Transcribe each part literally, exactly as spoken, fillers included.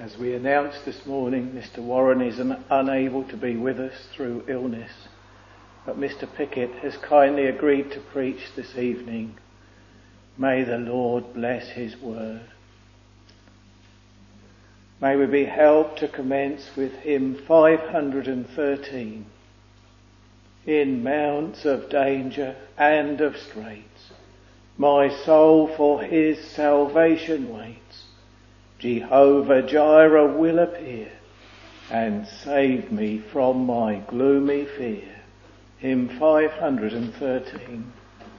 As we announced this morning, Mister Warren is un- unable to be with us through illness, but Mister Pickett has kindly agreed to preach this evening. May the Lord bless his word. May we be helped to commence with hymn five hundred thirteen. In mounts of danger and of straits, my soul for his salvation waits. Jehovah Jireh will appear and save me from my gloomy fear. Hymn five hundred thirteen.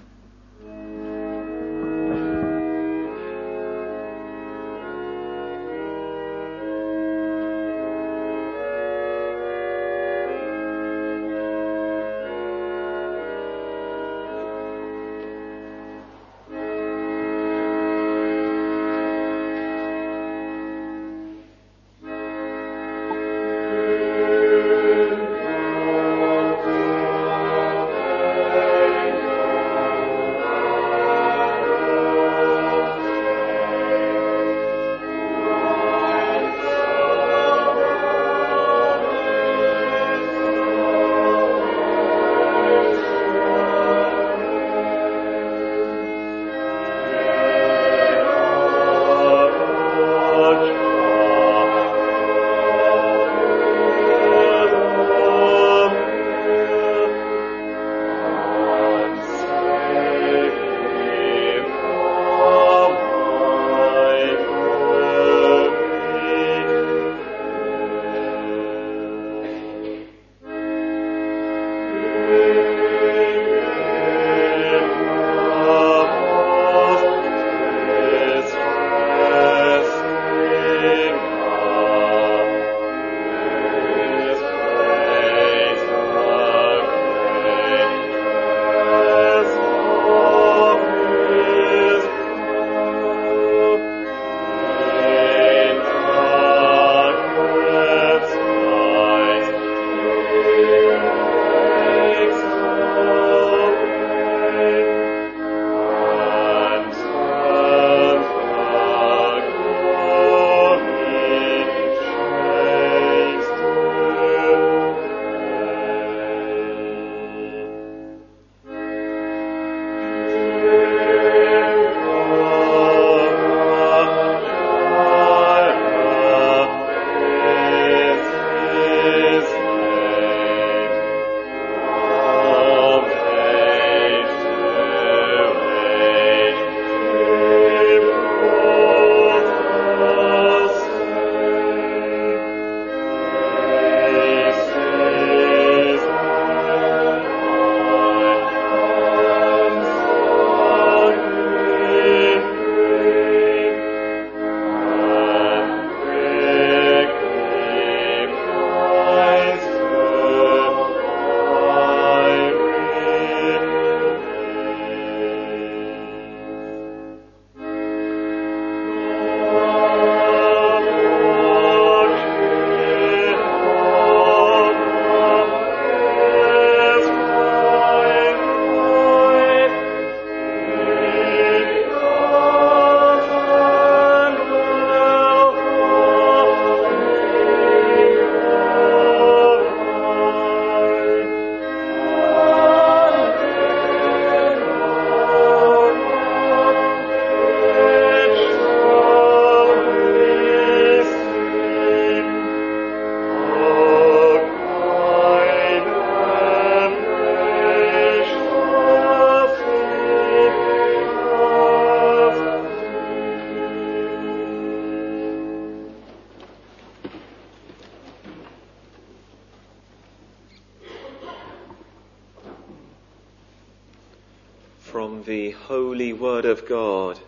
From the Holy Word of God,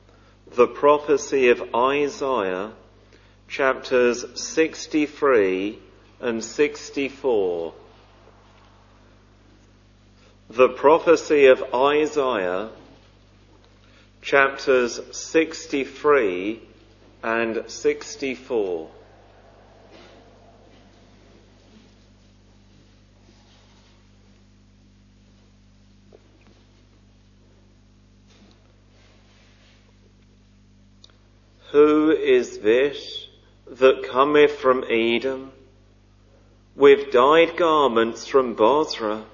the prophecy of Isaiah, chapters sixty-three and sixty-four. The prophecy of Isaiah, chapters sixty-three and sixty-four. Who is this that cometh from Edom, with dyed garments from Bozrah.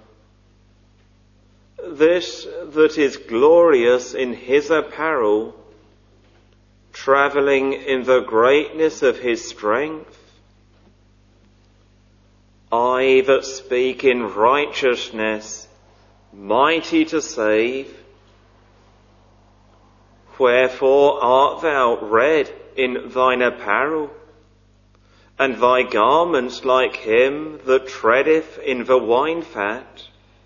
This that is glorious in his apparel, travelling in the greatness of his strength. I that speak in righteousness, mighty to save. Wherefore art thou red in thine apparel, and thy garments like him that treadeth in the wine fat?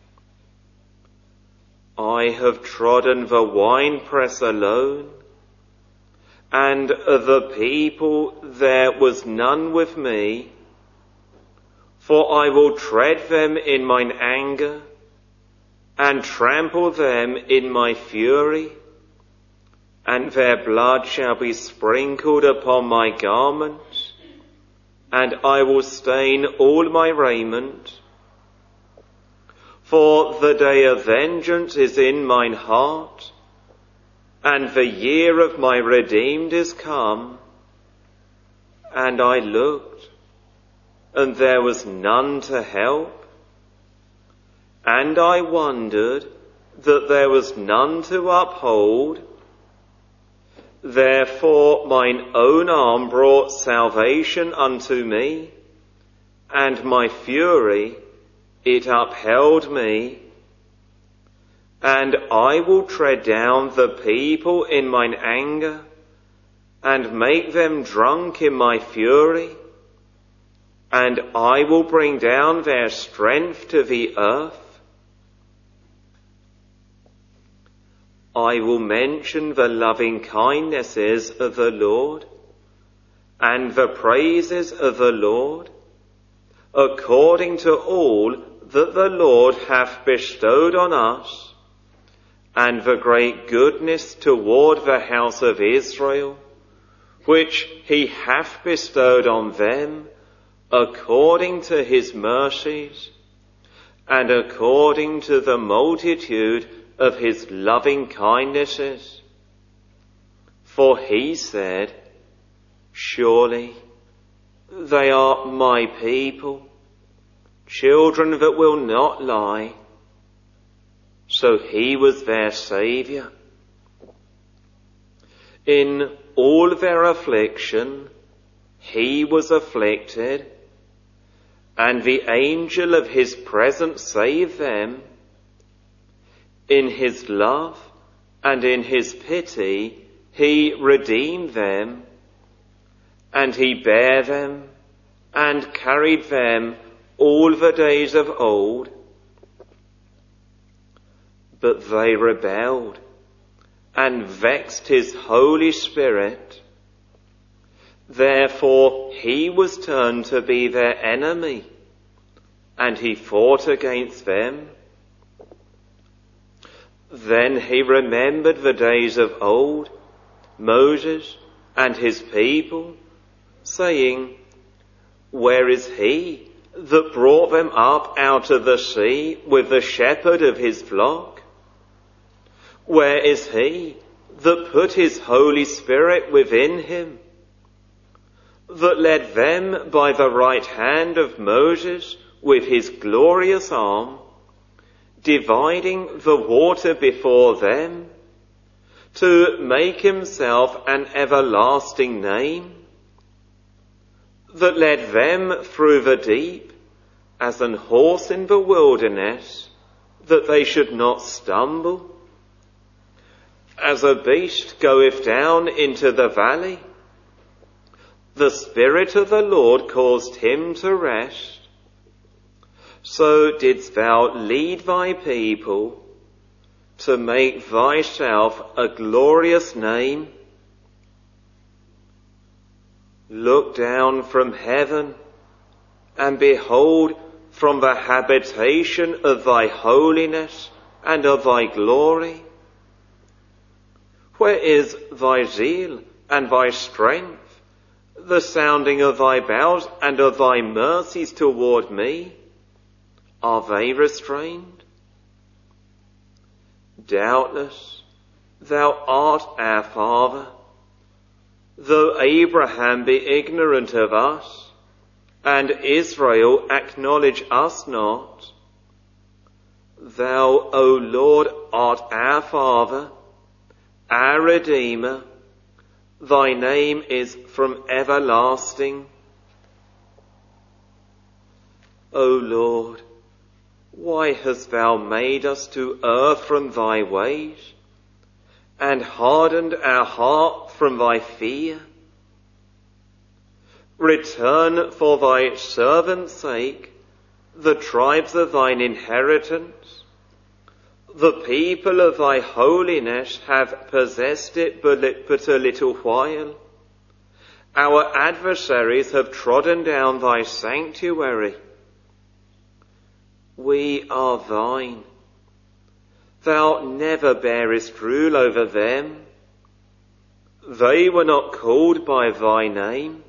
I have trodden the winepress alone, and of the people there was none with me. For I will tread them in mine anger, and trample them in my fury, and their blood shall be sprinkled upon my garments, and I will stain all my raiment. For the day of vengeance is in mine heart, and the year of my redeemed is come. And I looked, and there was none to help, and I wondered that there was none to uphold. Therefore mine own arm brought salvation unto me, and my fury, it upheld me. And I will tread down the people in mine anger, and make them drunk in my fury, and I will bring down their strength to the earth. I will mention the loving kindnesses of the Lord, and the praises of the Lord, according to all that the Lord hath bestowed on us, and the great goodness toward the house of Israel, which he hath bestowed on them, according to his mercies, and according to the multitude of his loving kindnesses. For he said, surely they are my people, children that will not lie. So he was their Saviour. In all their affliction he was afflicted, and the angel of his presence saved them. In his love and in his pity he redeemed them, and he bare them and carried them all the days of old. But they rebelled and vexed his Holy Spirit. Therefore he was turned to be their enemy, and he fought against them. Then he remembered the days of old, Moses and his people, saying, where is he that brought them up out of the sea with the shepherd of his flock? Where is he that put his Holy Spirit within him, that led them by the right hand of Moses with his glorious arm, dividing the water before them, to make himself an everlasting name, that led them through the deep as an horse in the wilderness, that they should not stumble, as a beast goeth down into the valley. The Spirit of the Lord caused him to rest. So didst thou lead thy people to make thyself a glorious name. Look down from heaven, and behold from the habitation of thy holiness and of thy glory. Where is thy zeal and thy strength, the sounding of thy bells and of thy mercies toward me? Are they restrained? Doubtless thou art our Father. though Abraham be ignorant of us, and Israel acknowledge us not, thou, O Lord, art our Father, our Redeemer. Thy name is from everlasting. O Lord, why hast thou made us to err from thy ways, and hardened our heart from thy fear? Return for thy servant's sake the tribes of thine inheritance. The people of thy holiness have possessed it but a little while. Our adversaries have trodden down thy sanctuary. We are thine. Thou never bearest rule over them. They were not called by thy name.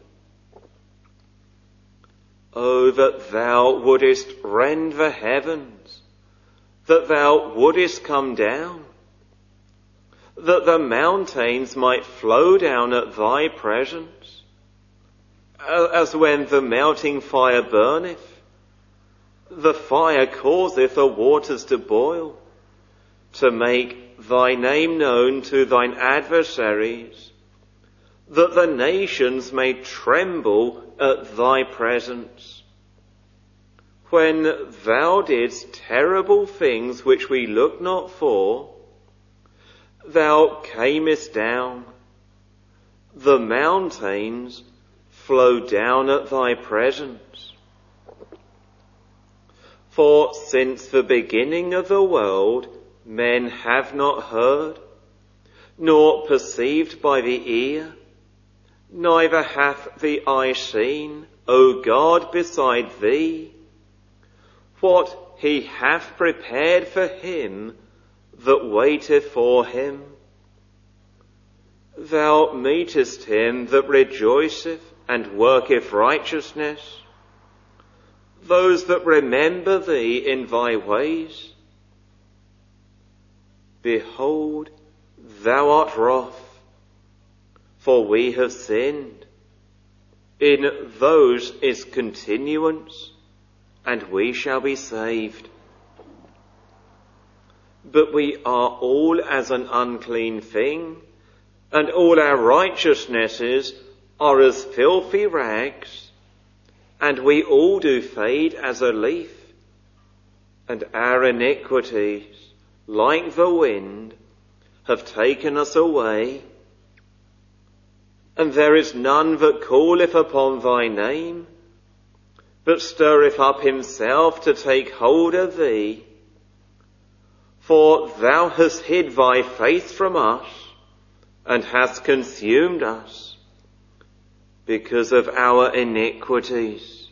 Oh, that thou wouldest rend the heavens, that thou wouldest come down, that the mountains might flow down at thy presence, as when the melting fire burneth. The fire causeth the waters to boil, to make thy name known to thine adversaries, that the nations may tremble at thy presence. When thou didst terrible things which we looked not for, thou camest down. The mountains flow down at thy presence. For since the beginning of the world, men have not heard, nor perceived by the ear, neither hath the eye seen, O God, beside thee, what he hath prepared for him that waiteth for him. Thou meetest him that rejoiceth and worketh righteousness, those that remember thee in thy ways. Behold, thou art wroth, for we have sinned. In those is continuance, and we shall be saved. But we are all as an unclean thing, and all our righteousnesses are as filthy rags, and we all do fade as a leaf, and our iniquities, like the wind, have taken us away. And there is none that calleth upon thy name, but stirreth up himself to take hold of thee. For thou hast hid thy face from us, and hast consumed us, because of our iniquities.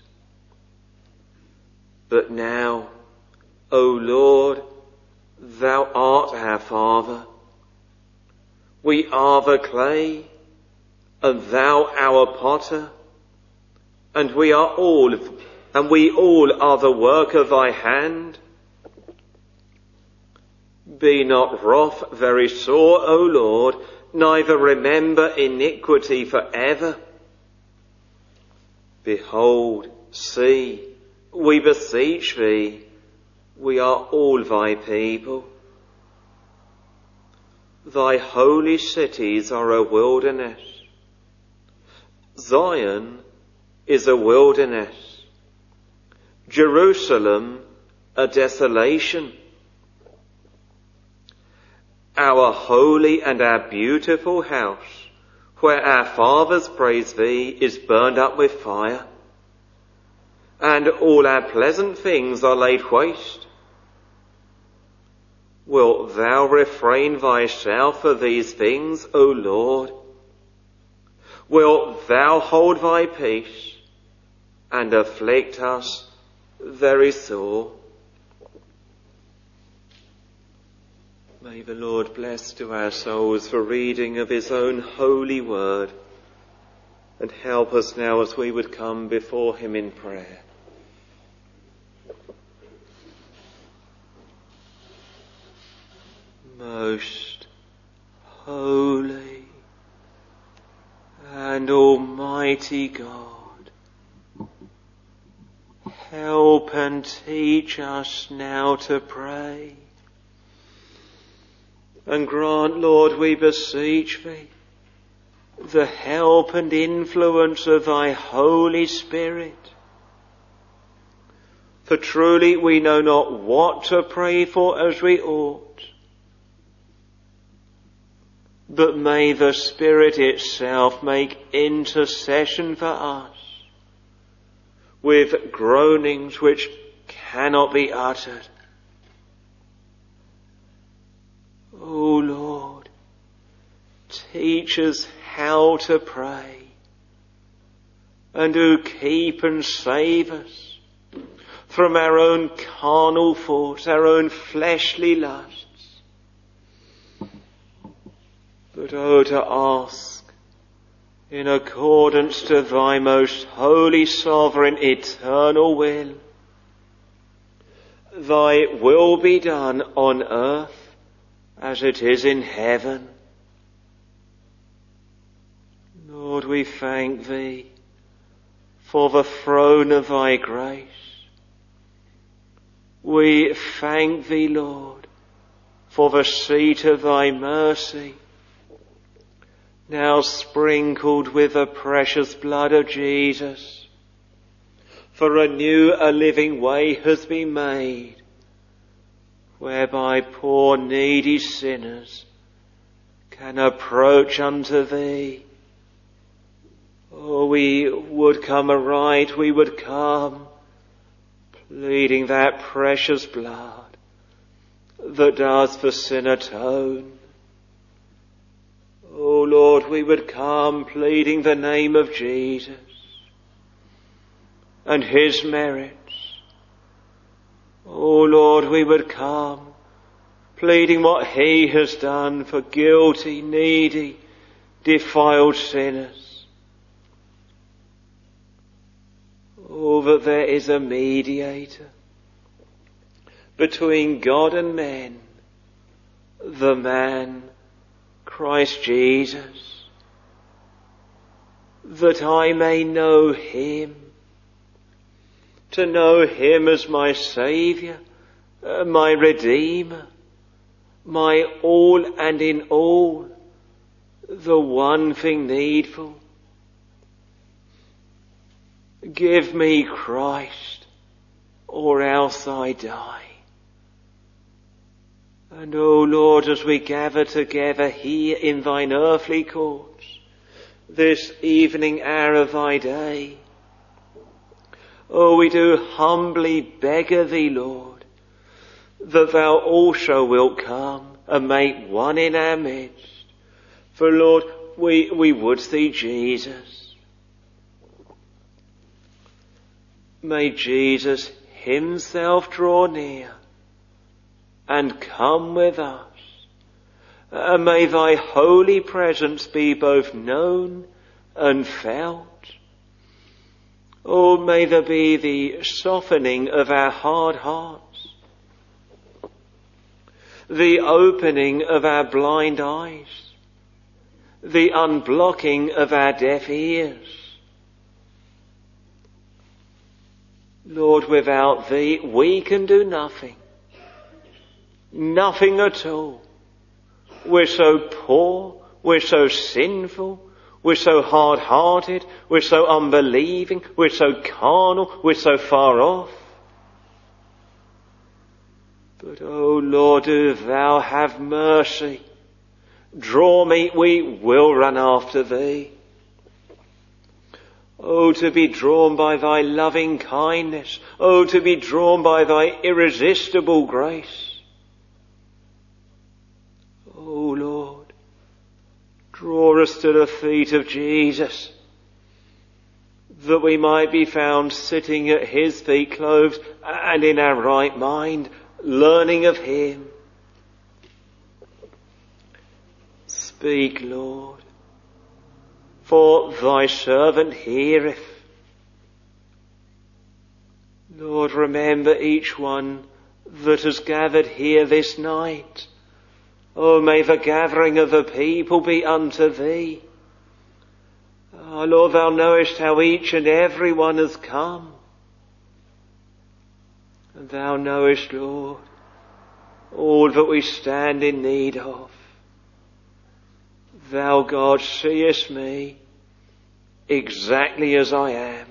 But now, O Lord, thou art our Father. We are the clay, and thou our potter, and we are all, and we all are the work of thy hand. Be not wroth very sore, O Lord, neither remember iniquity for ever. Behold, see, we beseech thee, we are all thy people. Thy holy cities are a wilderness. Zion is a wilderness. Jerusalem a desolation. Our holy and our beautiful house, where our fathers praise thee, is burned up with fire, and all our pleasant things are laid waste. Wilt thou refrain thyself of these things, O Lord? Wilt thou hold thy peace, and afflict us very sore? May the Lord bless to our souls the reading of his own holy word, and help us now as we would come before him in prayer. Most holy and Almighty God, help and teach us now to pray. And grant, Lord, we beseech thee, the help and influence of thy Holy Spirit. For truly we know not what to pray for as we ought. But may the Spirit itself make intercession for us with groanings which cannot be uttered. O Lord, teach us how to pray, and do keep and save us from our own carnal thoughts, our own fleshly lusts. But oh, to ask, in accordance to thy most holy, sovereign, eternal will, thy will be done on earth as it is in heaven. Lord, we thank thee for the throne of thy grace. We thank thee, Lord, for the seat of thy mercy, now sprinkled with the precious blood of Jesus. For a new, a living way has been made, whereby poor needy sinners can approach unto thee. Oh, we would come aright, we would come, pleading that precious blood that does for sin atone. Oh Lord, we would come pleading the name of Jesus and his merits. Oh Lord, we would come pleading what he has done for guilty, needy, defiled sinners. Oh, that there is a mediator between God and men, the man, Christ Jesus, that I may know him, to know him as my Saviour, uh, my Redeemer, my all and in all, the one thing needful. Give me Christ, or else I die. And, O Lord, as we gather together here in thine earthly courts, this evening hour of thy day, oh, we do humbly beg of thee, Lord, that thou also wilt come and make one in our midst. For, Lord, we, we would see Jesus. May Jesus himself draw near and come with us. And may thy holy presence be both known and felt. Oh, may there be the softening of our hard hearts, the opening of our blind eyes, the unblocking of our deaf ears. Lord, without thee we can do nothing. Nothing at all. We're so poor, we're so sinful, we're so hard-hearted, we're so unbelieving, we're so carnal, we're so far off. But, oh Lord, do thou have mercy. Draw me, we will run after thee. Oh, to be drawn by thy loving kindness. Oh, to be drawn by thy irresistible grace. Oh, Lord, draw us to the feet of Jesus, that we might be found sitting at his feet, clothed and in our right mind, learning of him. Speak, Lord, for thy servant heareth. Lord, remember each one that has gathered here this night. Oh, may the gathering of the people be unto thee. Oh, Lord, thou knowest how each and every one has come. And thou knowest, Lord, all that we stand in need of. Thou, God, seest me exactly as I am.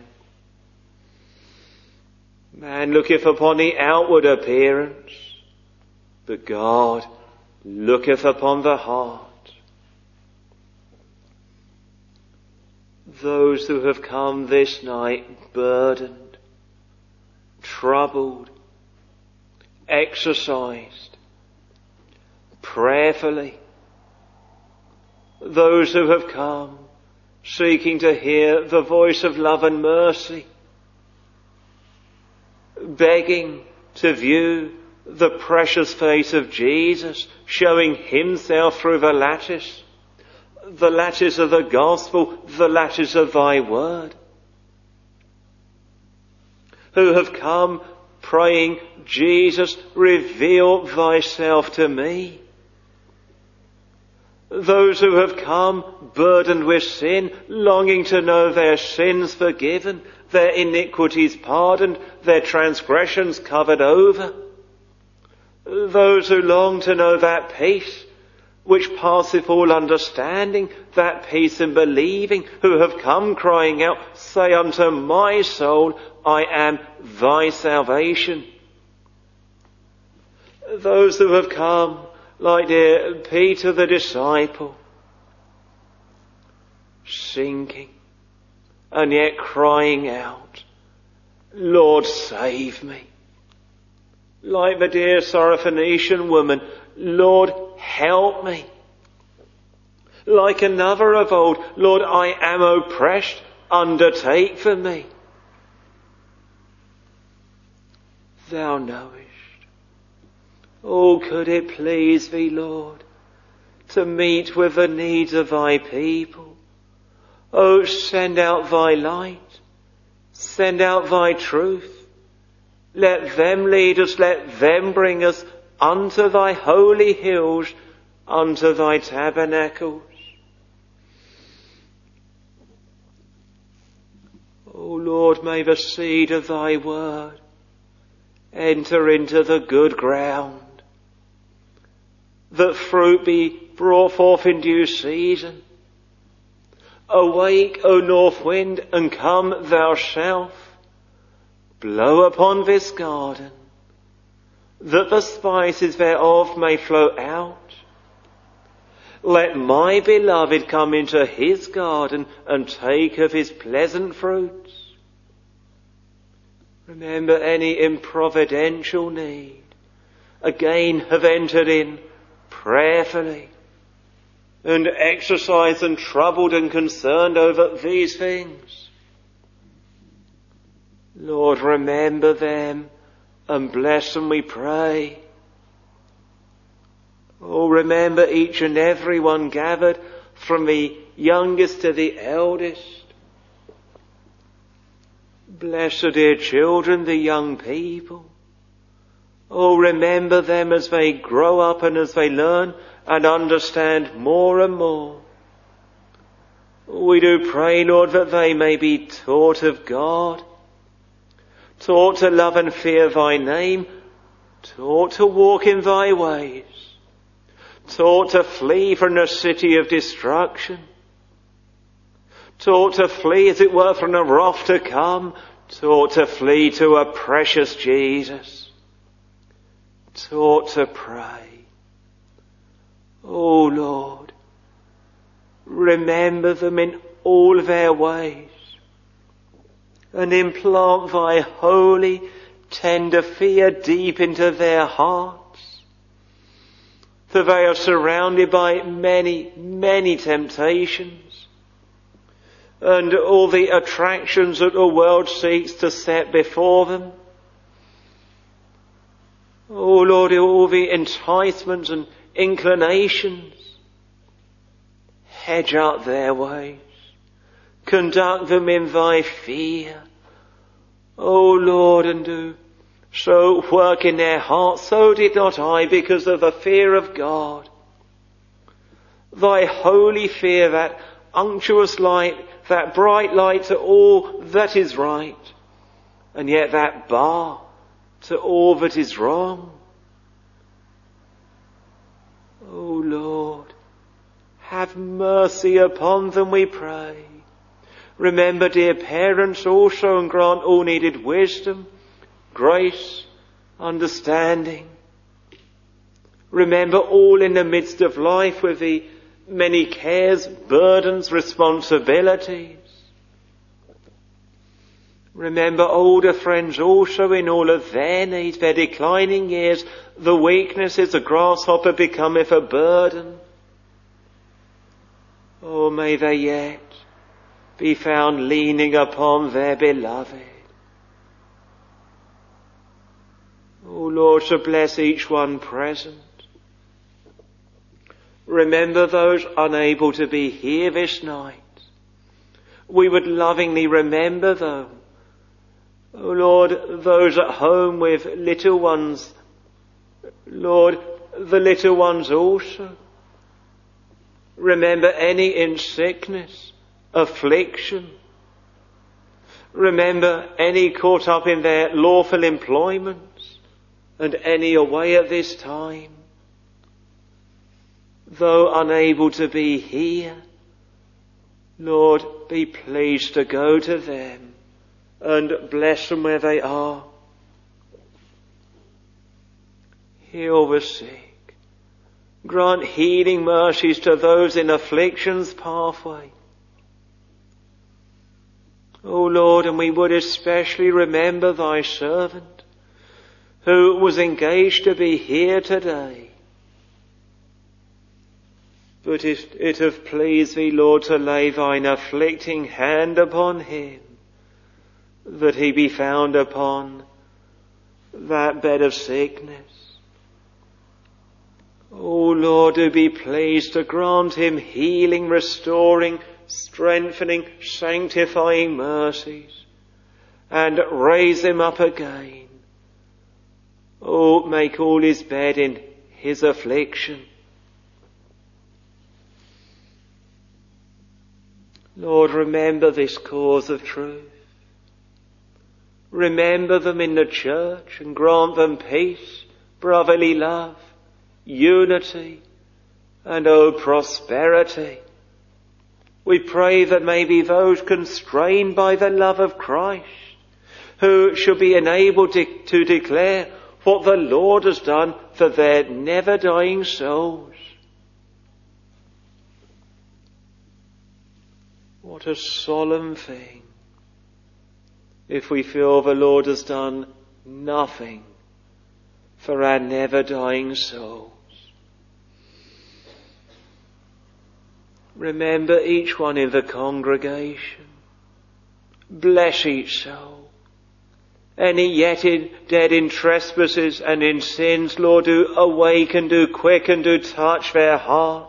Man looketh upon the outward appearance, but God looketh upon the heart. Those who have come this night burdened, troubled, exercised, prayerfully. Those who have come seeking to hear the voice of love and mercy, begging to view the precious face of Jesus showing himself through the lattice, the lattice of the gospel, the lattice of thy word. Who have come praying, Jesus, reveal thyself to me. Those who have come burdened with sin, longing to know their sins forgiven, their iniquities pardoned, their transgressions covered over. Those who long to know that peace which passeth all understanding, that peace in believing, who have come crying out, say unto my soul, I am thy salvation. Those who have come, like dear Peter the disciple, sinking and yet crying out, Lord, save me. Like the dear Syrophoenician woman, Lord, help me. Like another of old, Lord, I am oppressed, undertake for me. Thou knowest. Oh, could it please thee, Lord, to meet with the needs of thy people. Oh, send out thy light. Send out thy truth. Let them lead us, let them bring us unto thy holy hills, unto thy tabernacles. O Lord, may the seed of thy word enter into the good ground, that fruit be brought forth in due season. Awake, O north wind, and come thou south. Blow upon this garden, that the spices thereof may flow out. Let my beloved come into his garden and take of his pleasant fruits. Remember any improvidential need. Again have entered in prayerfully and exercised and troubled and concerned over these things. Lord, remember them and bless them, we pray. Oh, remember each and every one gathered, from the youngest to the eldest. Bless the dear children, the young people. Oh, remember them as they grow up and as they learn and understand more and more. We do pray, Lord, that they may be taught of God, taught to love and fear thy name, taught to walk in thy ways, taught to flee from the city of destruction, taught to flee, as it were, from the wrath to come, taught to flee to a precious Jesus, taught to pray. Oh Lord, remember them in all their ways, and implant thy holy, tender fear deep into their hearts. For they are surrounded by many, many temptations, and all the attractions that the world seeks to set before them. Oh Lord, all the enticements and inclinations, hedge out their ways. Conduct them in thy fear. O Lord, and do so work in their hearts. So did not I, because of the fear of God. Thy holy fear that unctuous light, that bright light to all that is right, and yet that bar to all that is wrong. O Lord, have mercy upon them, we pray. Remember dear parents also, and grant all needed wisdom, grace, understanding. Remember all in the midst of life with the many cares, burdens, responsibilities. Remember older friends also in all of their needs, their declining years, the weaknesses, the grasshopper becometh a burden. Oh, may they yet be found leaning upon their beloved. Oh Lord, so bless each one present. Remember those unable to be here this night. We would lovingly remember them. Oh Lord, those at home with little ones. Lord, the little ones also. Remember any in sickness, affliction. Remember any caught up in their lawful employments, and any away at this time. Though unable to be here, Lord, be pleased to go to them and bless them where they are. Heal the sick. Grant healing mercies to those in affliction's pathway. O Lord, and we would especially remember thy servant who was engaged to be here today. But if it have pleased thee, Lord, to lay thine afflicting hand upon him, that he be found upon that bed of sickness. O Lord, do be pleased to grant him healing, restoring, strengthening, sanctifying mercies, and raise him up again. O make all his bed in his affliction. Lord, remember this cause of truth. Remember them in the church and grant them peace, brotherly love, unity, and oh, prosperity. We pray that maybe those constrained by the love of Christ, who shall be enabled to, to declare what the Lord has done for their never-dying souls. What a solemn thing if we feel the Lord has done nothing for our never-dying souls. Remember each one in the congregation. Bless each soul. Any yet in, dead in trespasses and in sins, Lord, do awaken, do quicken, do touch their hearts.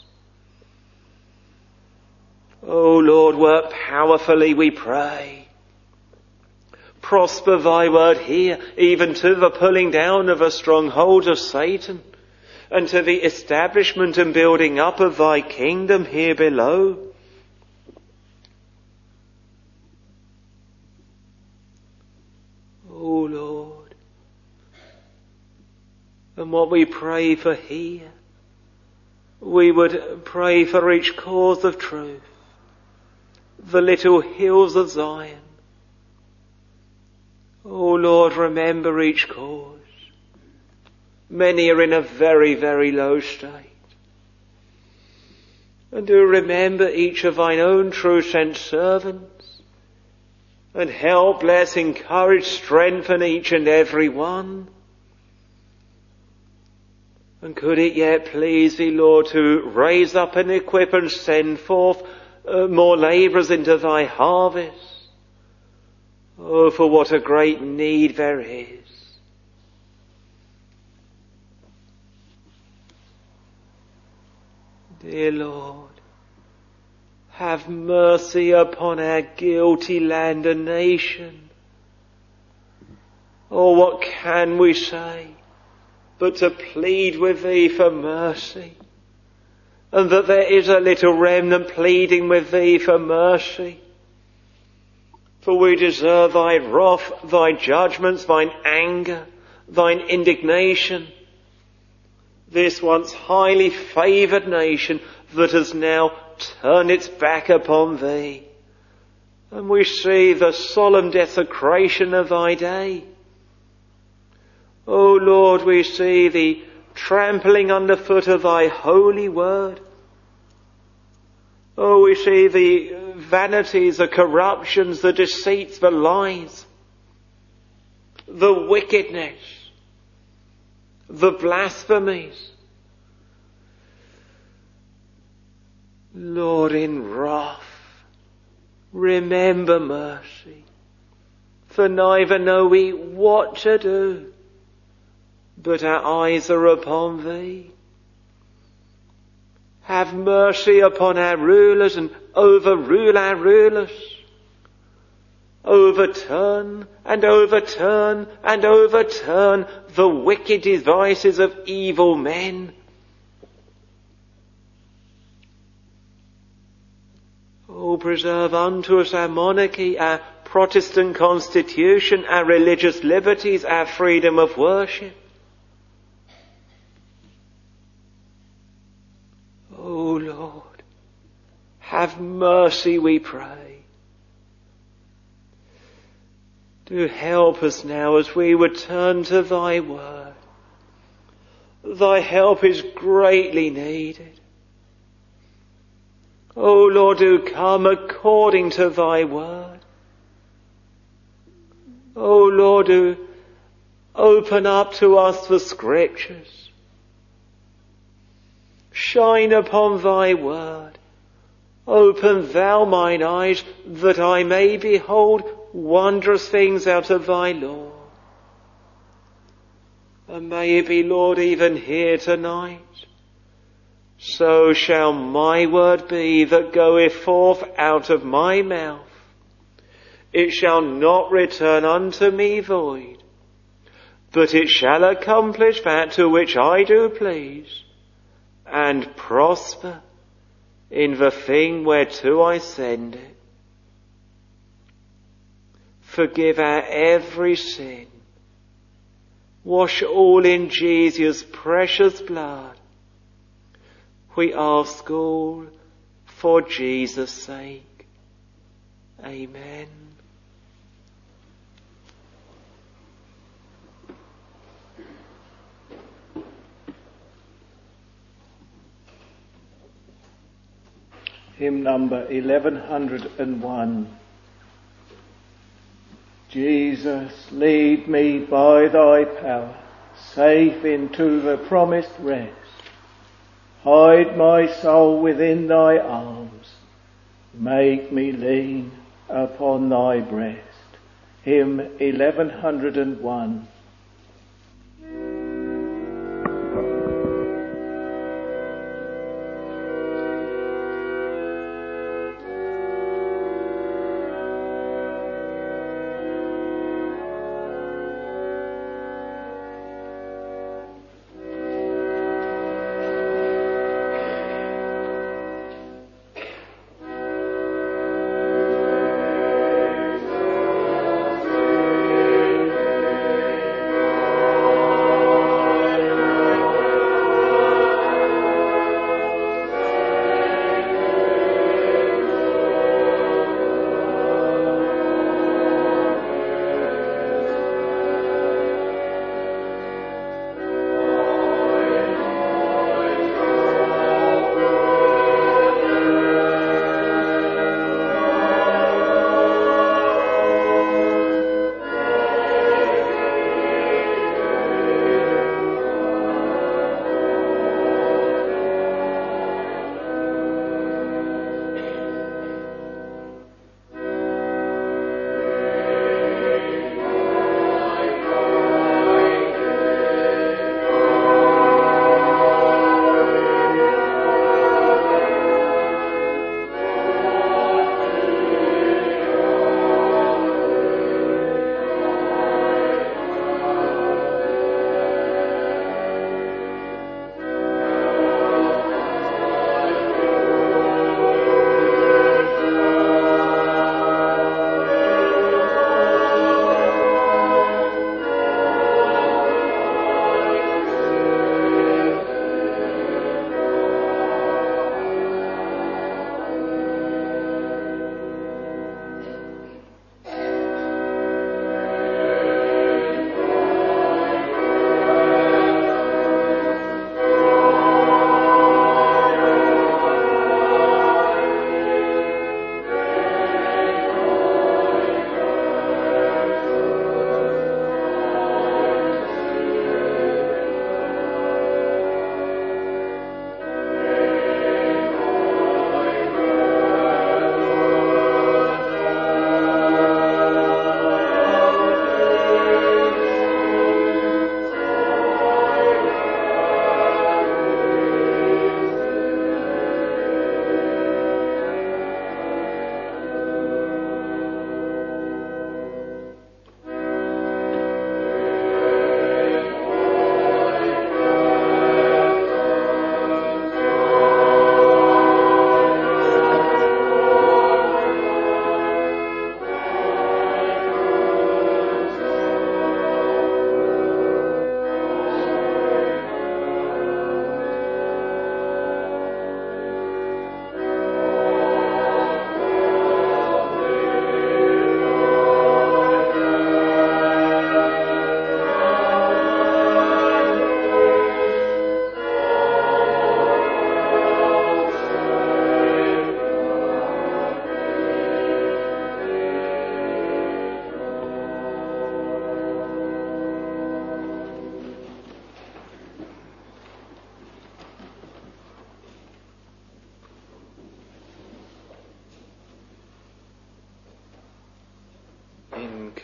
O Lord, work powerfully, we pray. Prosper thy word here, even to the pulling down of the strongholds of Satan, and to the establishment and building up of thy kingdom here below. O Lord, and what we pray for here, we would pray for each cause of truth, the little hills of Zion. O Lord, remember each cause. Many are in a very, very low state. And do remember each of thine own true sent servants, and help, bless, encourage, strengthen each and every one. And could it yet please thee, Lord, to raise up and equip and send forth uh, more labourers into thy harvest? Oh, for what a great need there is. Dear Lord, have mercy upon our guilty land and nation. Oh, what can we say but to plead with thee for mercy and that there is a little remnant pleading with thee for mercy. For we deserve thy wrath, thy judgments, thine anger, thine indignation. This once highly favoured nation that has now turned its back upon thee. And we see the solemn desecration of thy day. O Lord, we see the trampling underfoot of thy holy word. Oh, we see the vanities, the corruptions, the deceits, the lies, the wickedness, the blasphemies. Lord, in wrath, remember mercy, for neither know we what to do, but our eyes are upon thee. Have mercy upon our rulers and overrule our rulers. Overturn and overturn and overturn the wicked devices of evil men. Oh, preserve unto us our monarchy, our Protestant constitution, our religious liberties, our freedom of worship. O Lord, have mercy, we pray. Do help us now as we would turn to thy word. Thy help is greatly needed. O Lord, do come according to thy word. O Lord, do open up to us the scriptures. Shine upon thy word. Open thou mine eyes, that I may behold wondrous things out of thy law. And may it be, Lord, even here tonight. So shall my word be that goeth forth out of my mouth. It shall not return unto me void, but it shall accomplish that to which I do please, and prosper in the thing whereto I send it. Forgive our every sin. Wash all in Jesus' precious blood. We ask all for Jesus' sake. Amen. Hymn number eleven oh one. Jesus, lead me by thy power, safe into the promised rest. Hide my soul within thy arms, make me lean upon thy breast. Hymn eleven oh one.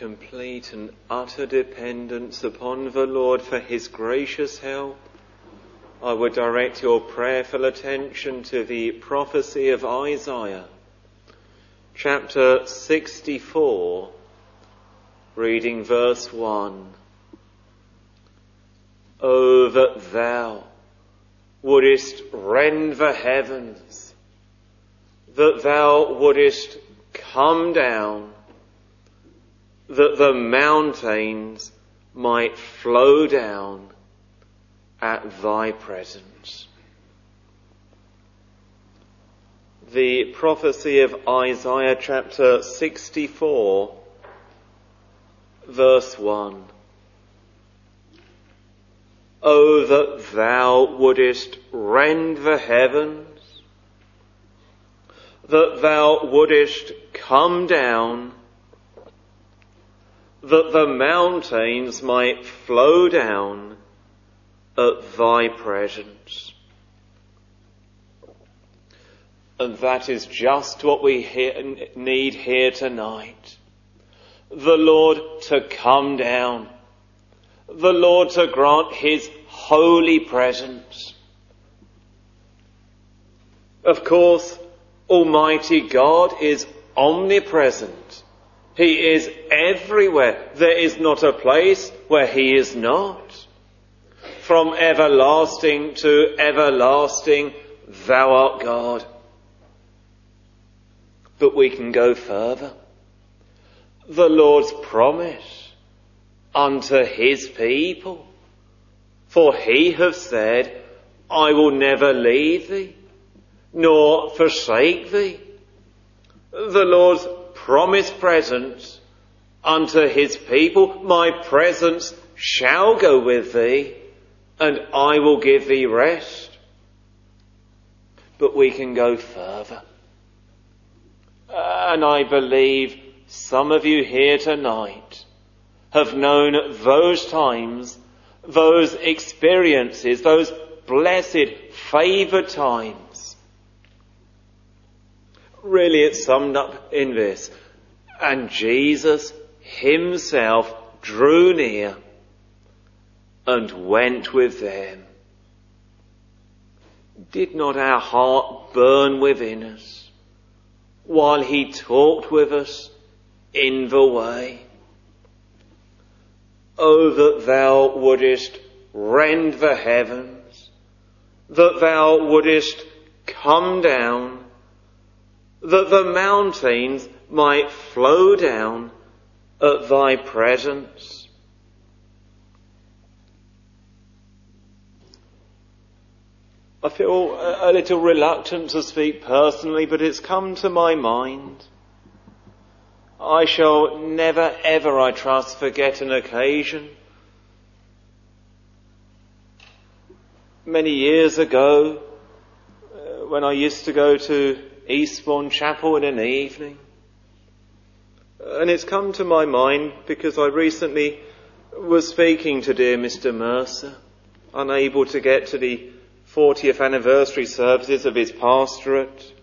complete and utter dependence upon the Lord for his gracious help, I would direct your prayerful attention to the prophecy of Isaiah, chapter sixty-four, reading verse one. O that thou wouldest rend the heavens, that thou wouldest come down, that the mountains might flow down at thy presence. The prophecy of Isaiah chapter sixty-four, verse one. O that thou wouldest rend the heavens, that thou wouldest come down, that the mountains might flow down at thy presence. And that is just what we hear, need here tonight. The Lord to come down. The Lord to grant his holy presence. Of course, Almighty God is omnipresent. He is everywhere. There is not a place where he is not. From everlasting to everlasting, thou art God. But we can go further. The Lord's promise unto his people. For he hath said, I will never leave thee, nor forsake thee. The Lord's promised presence unto his people, my presence shall go with thee, and I will give thee rest. But we can go further. And I believe some of you here tonight have known those times, those experiences, those blessed, favoured times. Really, it's summed up in this. And Jesus himself drew near and went with them. Did not our heart burn within us while he talked with us in the way? O that thou wouldest rend the heavens, that thou wouldest come down, that the mountains might flow down at thy presence. I feel a little reluctant to speak personally, but it's come to my mind. I shall never ever, I trust, forget an occasion. Many years ago, uh, when I used to go to Eastbourne Chapel in an evening. And it's come to my mind because I recently was speaking to dear Mister Mercer, unable to get to the fortieth anniversary services of his pastorate.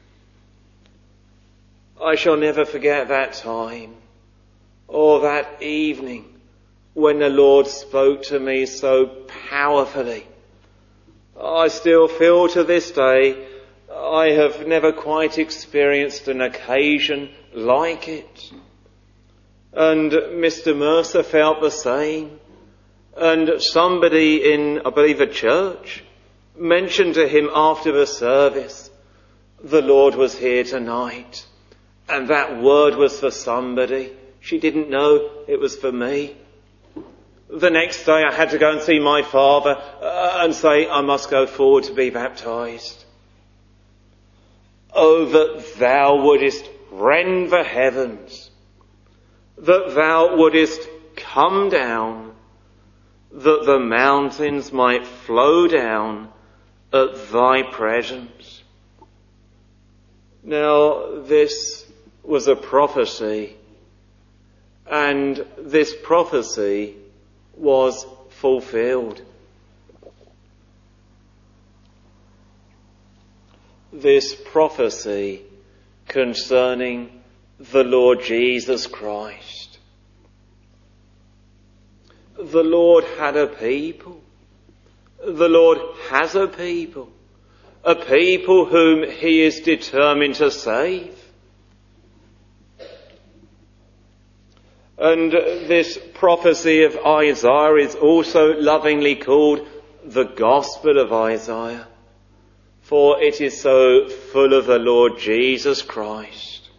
I shall never forget that time or that evening when the Lord spoke to me so powerfully. I still feel to this day I have never quite experienced an occasion like it. And Mister Mercer felt the same. And somebody in, I believe, a church mentioned to him after the service, the Lord was here tonight. And that word was for somebody. She didn't know it was for me. The next day I had to go and see my father uh, and say I must go forward to be baptised. Oh, that thou wouldest rend the heavens, that thou wouldest come down, that the mountains might flow down at thy presence. Now, this was a prophecy, and this prophecy was fulfilled. This prophecy concerning the Lord Jesus Christ. the Lord had a people. The Lord has a people. A people whom he is determined to save. And this prophecy of Isaiah is also lovingly called the Gospel of Isaiah, for it is so full of the Lord Jesus Christ.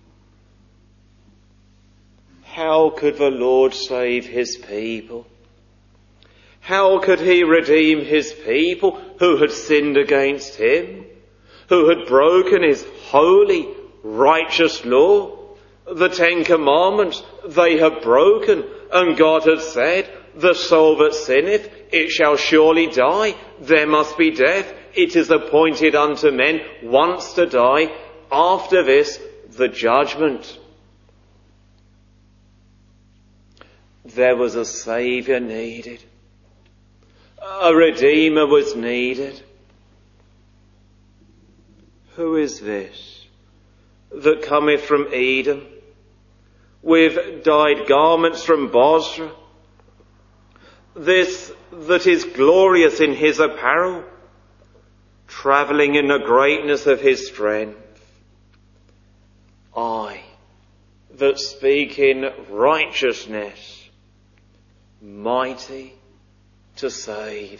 How could the Lord save his people? How could he redeem his people who had sinned against him, who had broken his holy, righteous law? The Ten Commandments they have broken, and God had said, the soul that sinneth, it shall surely die. There must be death. It is appointed unto men once to die. After this, the judgment. There was a Saviour needed. A Redeemer was needed. Who is this that cometh from Edom, with dyed garments from Bozrah? This that is glorious in his apparel, travelling in the greatness of his strength. I, that speak in righteousness, mighty to save.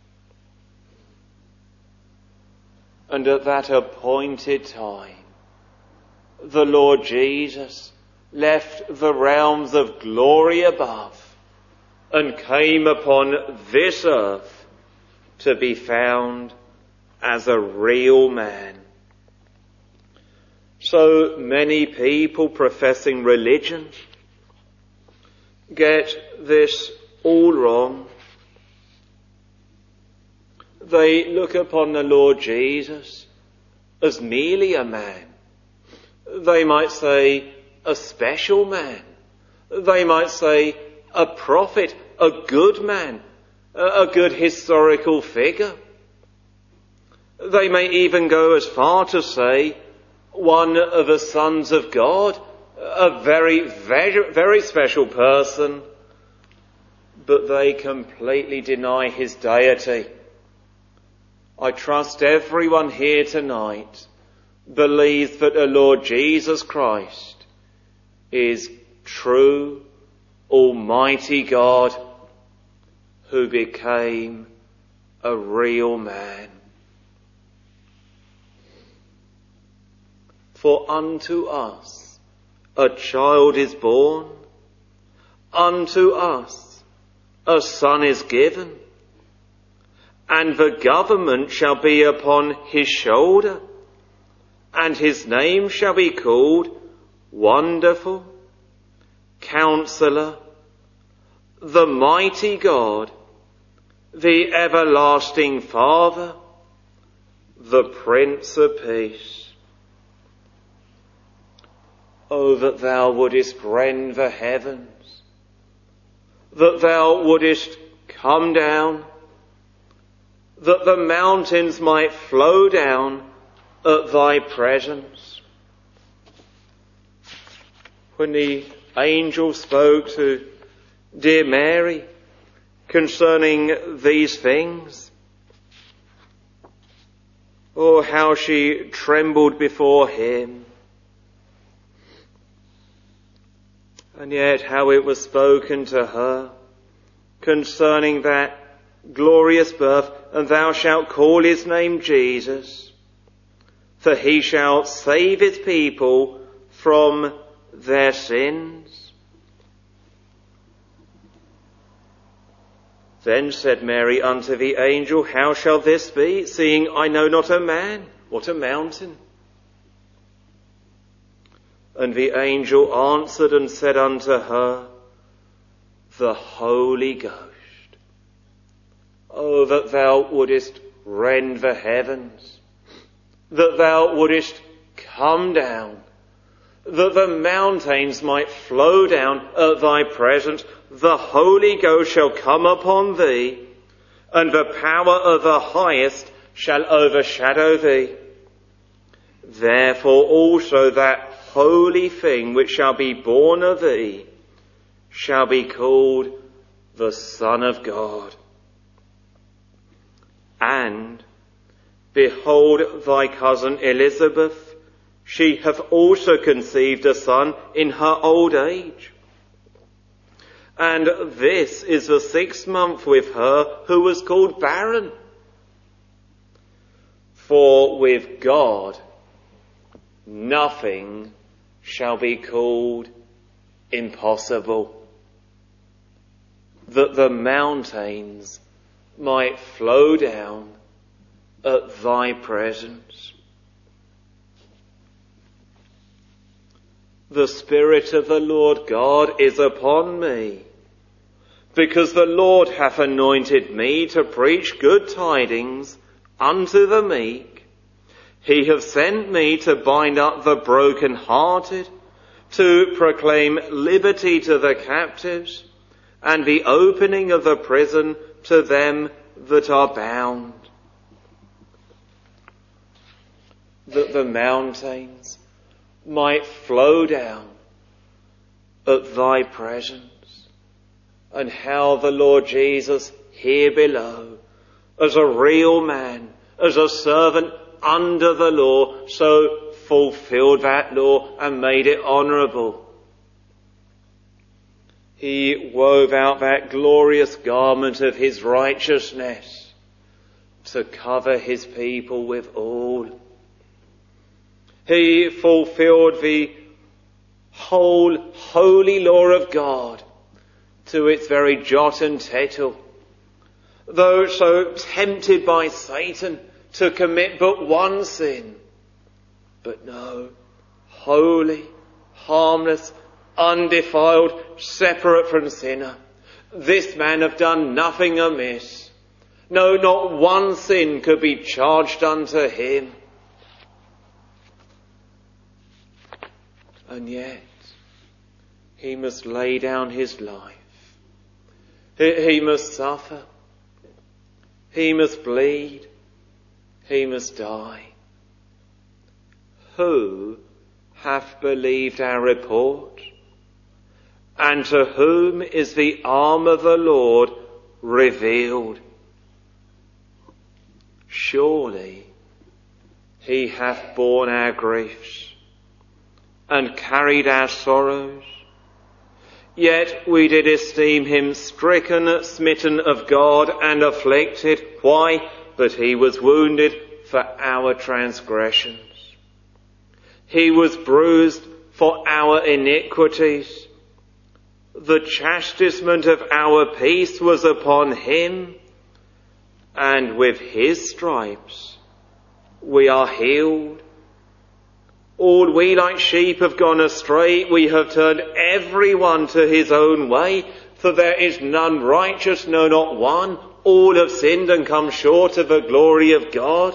And at that appointed time, the Lord Jesus left the realms of glory above and came upon this earth to be found as a real man. So many people professing religion get this all wrong. They look upon the Lord Jesus as merely a man. They might say a special man. They might say a prophet, a good man, a good historical figure. They may even go as far to say one of the sons of God, a very, very, very special person, but they completely deny his deity. I trust everyone here tonight believes that the Lord Jesus Christ is true, almighty God who became a real man. For unto us a child is born, unto us a son is given, and the government shall be upon his shoulder, and his name shall be called Wonderful, Counselor, the Mighty God, the Everlasting Father, the Prince of Peace. Oh, that thou wouldest rend the heavens, that thou wouldest come down, that the mountains might flow down at thy presence. When the angel spoke to dear Mary concerning these things, oh, how she trembled before him. And yet how it was spoken to her concerning that glorious birth, and thou shalt call his name Jesus, for he shall save his people from their sins. Then said Mary unto the angel, how shall this be, seeing I know not a man? What a mountain! And the angel answered and said unto her, the Holy Ghost. Oh, that thou wouldest rend the heavens, that thou wouldest come down, that the mountains might flow down at thy presence. The Holy Ghost shall come upon thee, and the power of the highest shall overshadow thee. Therefore also that holy thing which shall be born of thee shall be called the Son of God. And behold, thy cousin Elizabeth, she hath also conceived a son in her old age. And this is the sixth month with her who was called barren. For with God nothing shall be called impossible. That the mountains might flow down at thy presence. The Spirit of the Lord God is upon me, because the Lord hath anointed me to preach good tidings unto the meek. He hath sent me to bind up the broken-hearted, to proclaim liberty to the captives, and the opening of the prison to them that are bound. That the mountains might flow down at thy presence, and how the Lord Jesus here below, as a real man, as a servant under the law, so fulfilled that law and made it honourable. He wove out that glorious garment of his righteousness to cover his people withal. He fulfilled the whole holy law of God to its very jot and tittle. Though so tempted by Satan to commit but one sin, but no, holy, harmless, undefiled, separate from sinner, this man have done nothing amiss. No, not one sin could be charged unto him. And yet, he must lay down his life. He, he must suffer. He must bleed. He must die. Who hath believed our report? And to whom is the arm of the Lord revealed? Surely he hath borne our griefs and carried our sorrows. Yet we did esteem him stricken, smitten of God, and afflicted. Why? But he was wounded for our transgressions. He was bruised for our iniquities. The chastisement of our peace was upon him, and with his stripes we are healed. All we like sheep have gone astray. We have turned every one to his own way. For there is none righteous, no, not one. All have sinned and come short of the glory of God.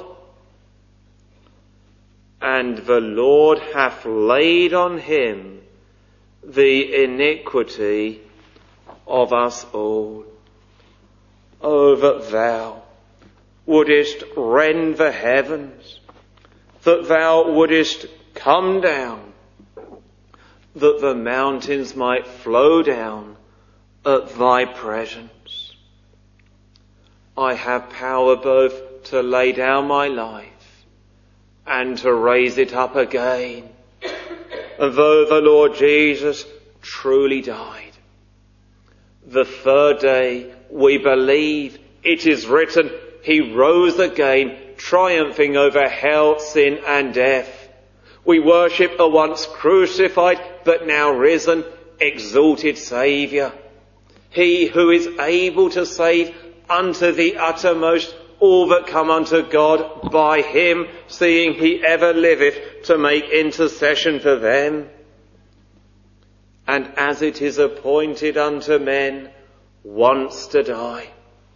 And the Lord hath laid on him the iniquity of us all. Oh, that thou wouldest rend the heavens, that thou wouldest come down, that the mountains might flow down at thy presence. I have power both to lay down my life and to raise it up again. And though the Lord Jesus truly died, the third day we believe it is written, he rose again, triumphing over hell, sin and death. We worship a once crucified, but now risen, exalted Saviour. He who is able to save unto the uttermost all that come unto God by him, seeing he ever liveth to make intercession for them. And as it is appointed unto men once to die,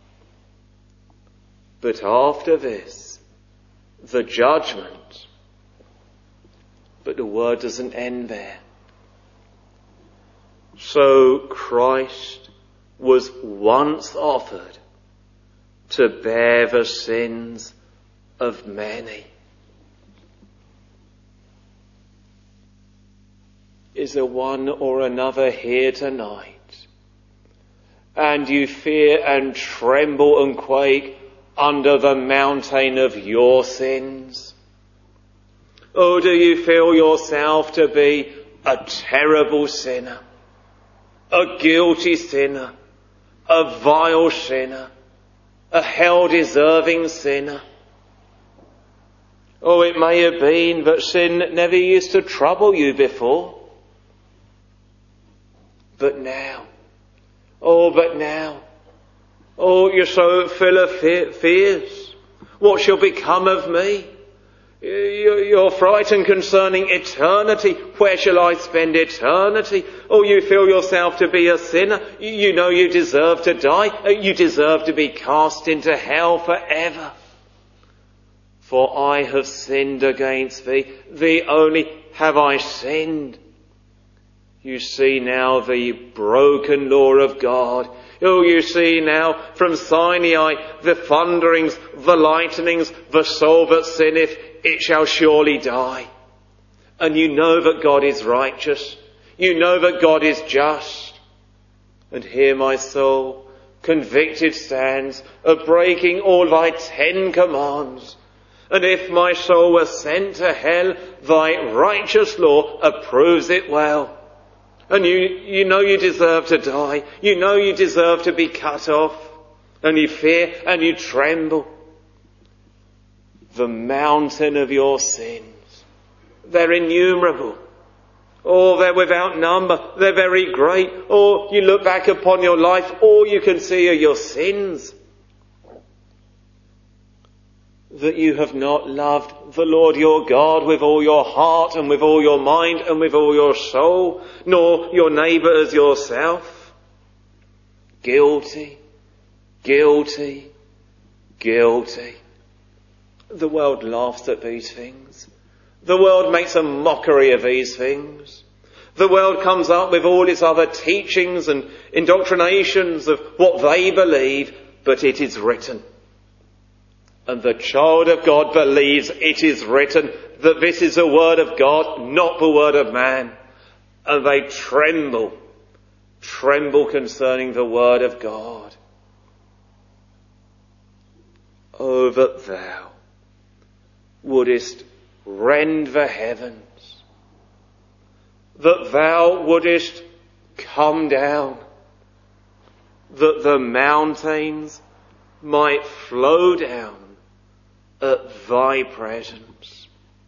but after this, the judgment. But the word doesn't end there. So Christ was once offered to bear the sins of many. Is there one or another here tonight and you fear and tremble and quake under the mountain of your sins? Or do you feel yourself to be a terrible sinner, a guilty sinner, a vile sinner, a hell-deserving sinner? Or it may have been that sin never used to trouble you before. But now, oh, but now, oh, you're so full of fears. What shall become of me? You're frightened concerning eternity. Where shall I spend eternity? Oh, you feel yourself to be a sinner. You know you deserve to die. You deserve to be cast into hell forever. For I have sinned against thee. Thee only have I sinned. You see now the broken law of God. Oh, you see now from Sinai the thunderings, the lightnings, the soul that sinneth, it shall surely die. And you know that God is righteous. You know that God is just. And here my soul, convicted stands of breaking all thy ten commands. And if my soul were sent to hell, thy righteous law approves it well. And you, you know you deserve to die. You know you deserve to be cut off. And you fear and you tremble. The mountain of your sins. They're innumerable. Oh, they're without number. They're very great. Oh, you look back upon your life, all you can see are your sins. That you have not loved the Lord your God with all your heart and with all your mind and with all your soul, nor your neighbour as yourself. Guilty, guilty, guilty. The world laughs at these things. The world makes a mockery of these things. The world comes up with all its other teachings and indoctrinations of what they believe, but it is written. And the child of God believes it is written that this is the word of God, not the word of man. And they tremble, tremble concerning the word of God. Oh, that thou wouldest rend the heavens, that thou wouldest come down, that the mountains might flow down at thy presence.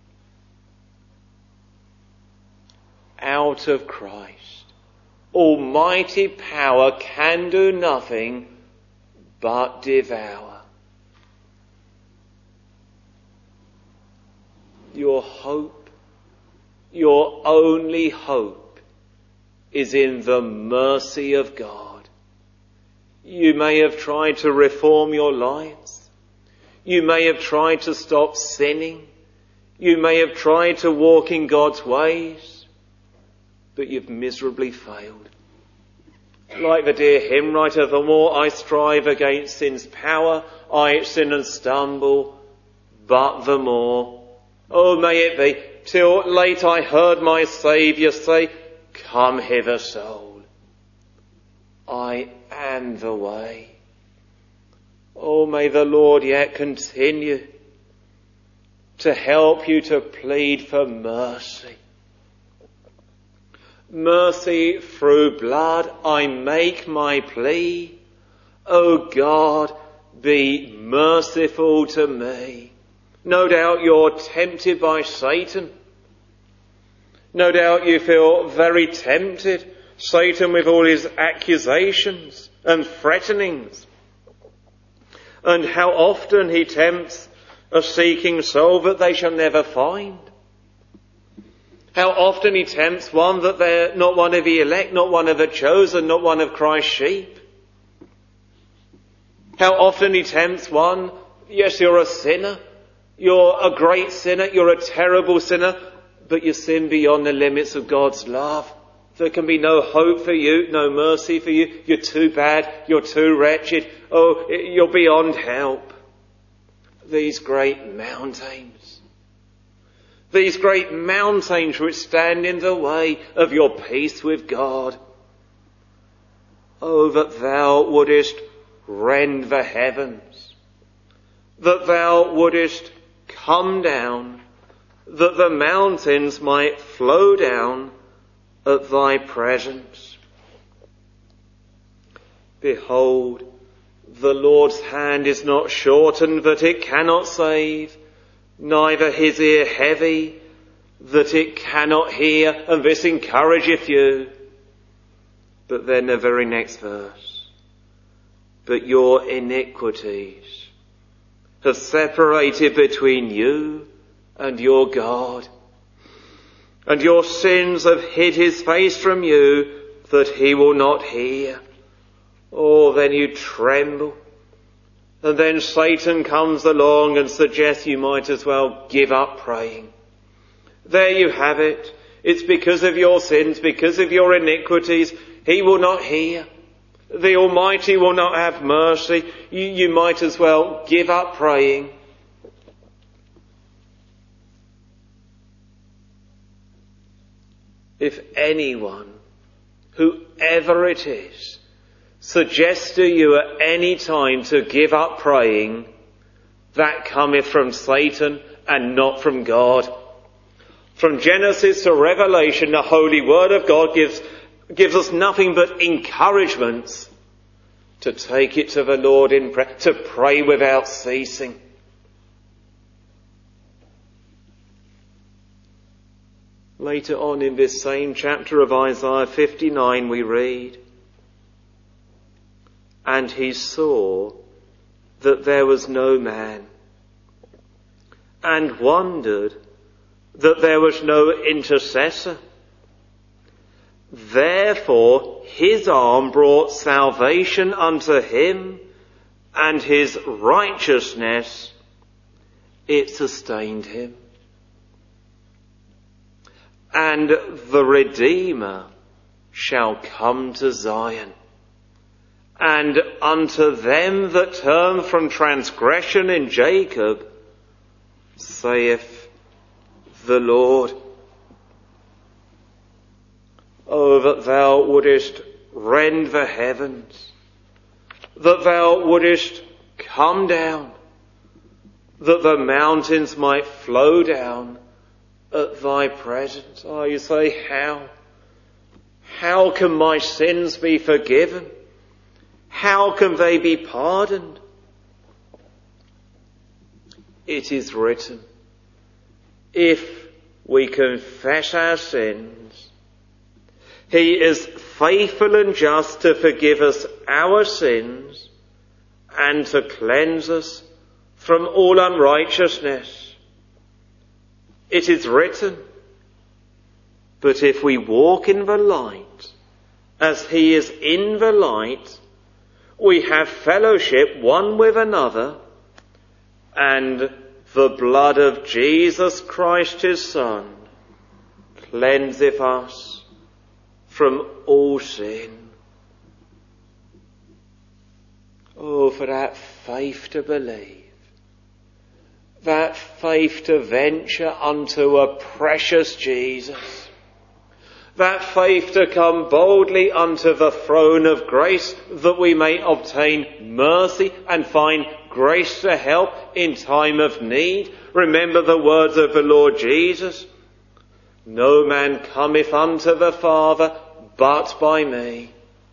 Out of Christ, almighty power can do nothing but devour. Your hope, your only hope, is in the mercy of God. You may have tried to reform your lives. You may have tried to stop sinning. You may have tried to walk in God's ways, but you've miserably failed. Like the dear hymn writer, the more I strive against sin's power, I sin and stumble, but the more. Oh, may it be, till late I heard my Saviour say, come hither, soul. I am the way. Oh, may the Lord yet continue to help you to plead for mercy. Mercy through blood, I make my plea. O God, be merciful to me. No doubt you're tempted by Satan. No doubt you feel very tempted. Satan with all his accusations and threatenings. And how often he tempts a seeking soul that they shall never find. How often he tempts one that they're not one of the elect, not one of the chosen, not one of Christ's sheep. How often he tempts one, yes, you're a sinner, you're a great sinner, you're a terrible sinner, but you sin beyond the limits of God's love. There can be no hope for you, no mercy for you. You're too bad, you're too wretched. Oh, you're beyond help. These great mountains. These great mountains which stand in the way of your peace with God. Oh, that thou wouldest rend the heavens, that thou wouldest come down, that the mountains might flow down at thy presence. Behold, the Lord's hand is not shortened that it cannot save, neither his ear heavy that it cannot hear. And this encourageth you. But then the very next verse. But your iniquities have separated between you and your God, and your sins have hid his face from you that he will not hear. Oh, then you tremble. And then Satan comes along and suggests you might as well give up praying. There you have it. It's because of your sins, because of your iniquities. He will not hear. The Almighty will not have mercy. You, you might as well give up praying. If anyone, whoever it is, suggests to you at any time to give up praying, that cometh from Satan and not from God. From Genesis to Revelation, the Holy Word of God gives, gives us nothing but encouragements to take it to the Lord in prayer, to pray without ceasing. Later on in this same chapter of Isaiah fifty-nine we read, and he saw that there was no man, and wondered that there was no intercessor. Therefore his arm brought salvation unto him, and his righteousness, it sustained him. And the Redeemer shall come to Zion, and unto them that turn from transgression in Jacob, saith the Lord. Oh, that thou wouldest rend the heavens, that thou wouldest come down, that the mountains might flow down at thy presence. Oh, you say, how? How can my sins be forgiven? How can they be pardoned? It is written, if we confess our sins, he is faithful and just to forgive us our sins and to cleanse us from all unrighteousness. It is written, but if we walk in the light, as he is in the light, we have fellowship one with another, and the blood of Jesus Christ his Son cleanseth us from all sin. Oh, for that faith to believe, that faith to venture unto a precious Jesus, that faith to come boldly unto the throne of grace that we may obtain mercy and find grace to help in time of need. Remember the words of the Lord Jesus, no man cometh unto the Father but by me,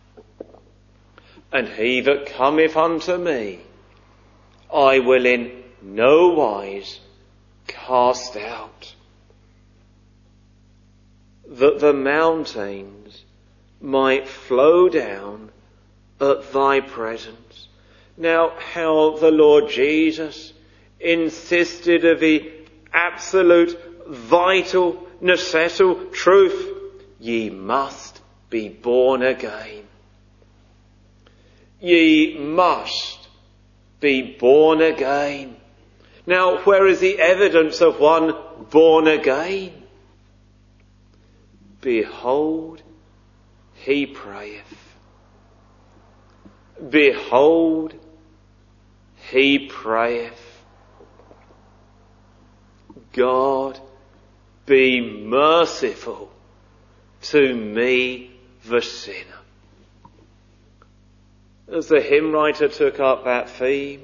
and he that cometh unto me I will in no wise cast out. That the mountains might flow down at thy presence. Now, how the Lord Jesus insisted of the absolute, vital, necessary truth. Ye must be born again. Ye must be born again. Now, where is the evidence of one born again? Behold, he prayeth. Behold, he prayeth. God, be merciful to me, the sinner. as the hymn writer took up that theme.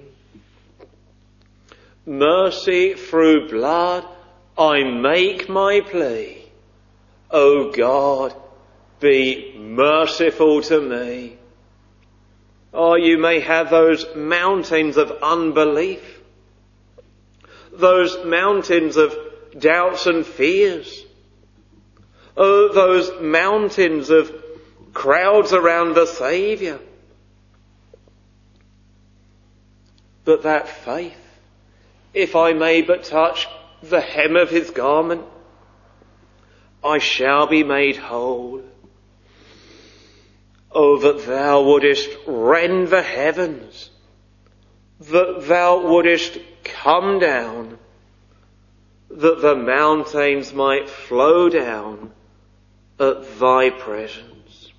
Mercy through blood, I make my plea. O God, be merciful to me. Oh, you may have those mountains of unbelief, those mountains of doubts and fears, oh, those mountains of crowds around the Saviour. But that faith, if I may but touch the hem of his garment, I shall be made whole. Oh, that thou wouldest rend the heavens, that thou wouldest come down, that the mountains might flow down at thy presence.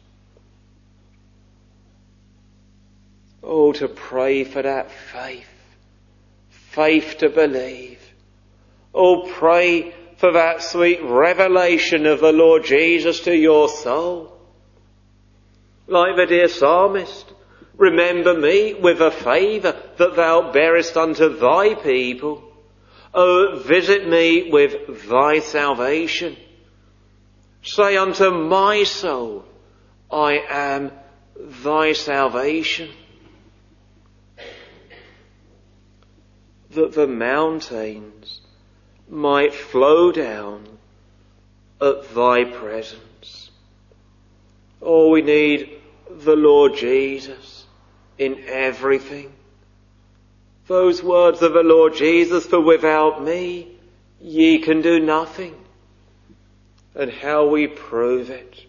Oh, to pray for that faith, faith to believe. Oh, pray for that sweet revelation of the Lord Jesus to your soul. Like the dear psalmist, remember me with a favour that thou bearest unto thy people. Oh, visit me with thy salvation. Say unto my soul, I am thy salvation. That the mountains might flow down at thy presence. Oh, we need the Lord Jesus in everything. Those words of the Lord Jesus, for without me ye can do nothing. And how we prove it.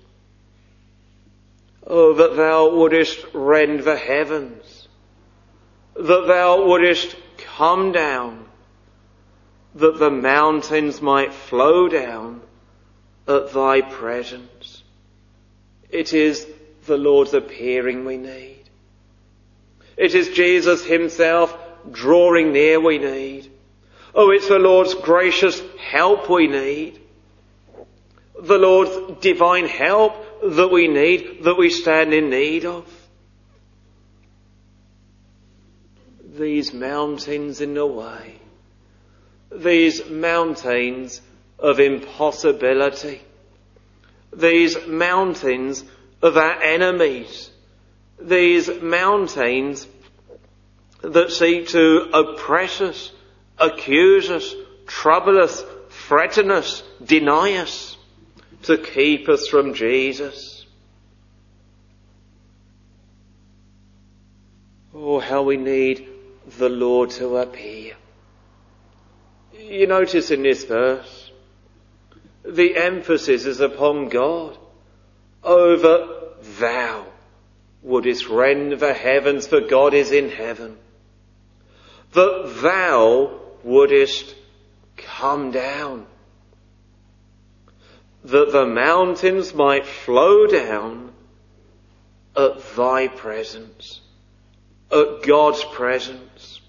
Oh, that thou wouldest rend the heavens, that thou wouldest come down, that the mountains might flow down at thy presence. It is the Lord's appearing we need. It is Jesus himself drawing near we need. Oh, it's the Lord's gracious help we need. The Lord's divine help that we need, that we stand in need of. These mountains in the way, these mountains of impossibility, these mountains of our enemies, these mountains that seek to oppress us, accuse us, trouble us, threaten us, deny us, to keep us from Jesus. Oh, how we need the Lord to appear. You notice in this verse, the emphasis is upon God. Over thou wouldest rend the heavens, for God is in heaven. That thou wouldest come down, that the mountains might flow down at thy presence, at God's presence.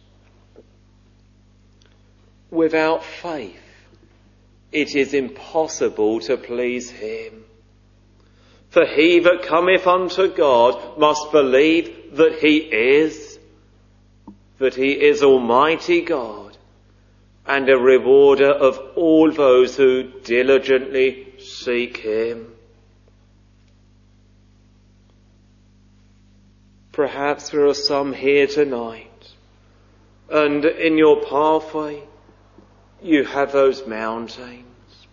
Without faith, it is impossible to please him. For he that cometh unto God must believe that he is, that he is Almighty God, and a rewarder of all those who diligently seek him. Perhaps there are some here tonight, and in your pathway you have those mountains.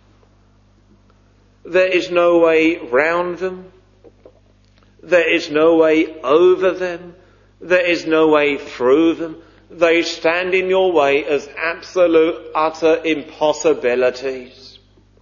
There is no way round them. There is no way over them. There is no way through them. They stand in your way as absolute, utter impossibilities.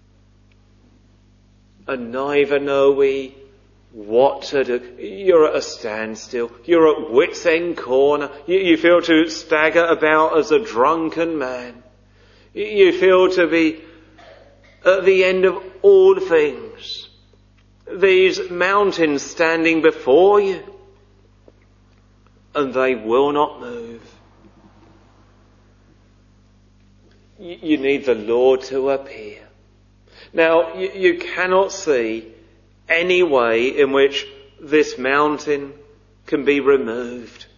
And neither know we what to do. You're at a standstill. You're at wit's end corner. You, you feel to stagger about as a drunken man. You feel to be at the end of all things. These mountains standing before you, and they will not move. You need the Lord to appear. Now, you, you cannot see any way in which this mountain can be removed.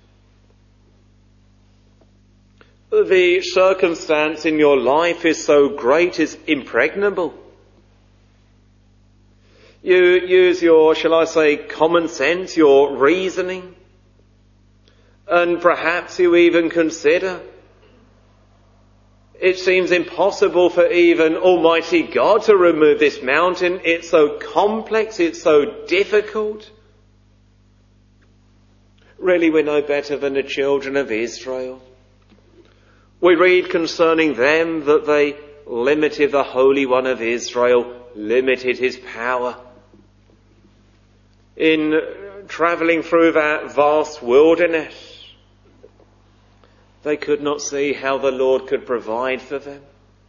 The circumstance in your life is so great, it's impregnable. You use your, shall I say, common sense, your reasoning, and perhaps you even consider it seems impossible for even Almighty God to remove this mountain. It's so complex, it's so difficult. Really, we're no better than the children of Israel. We read concerning them that they limited the Holy One of Israel, limited his power. In travelling through that vast wilderness, they could not see how the Lord could provide for them.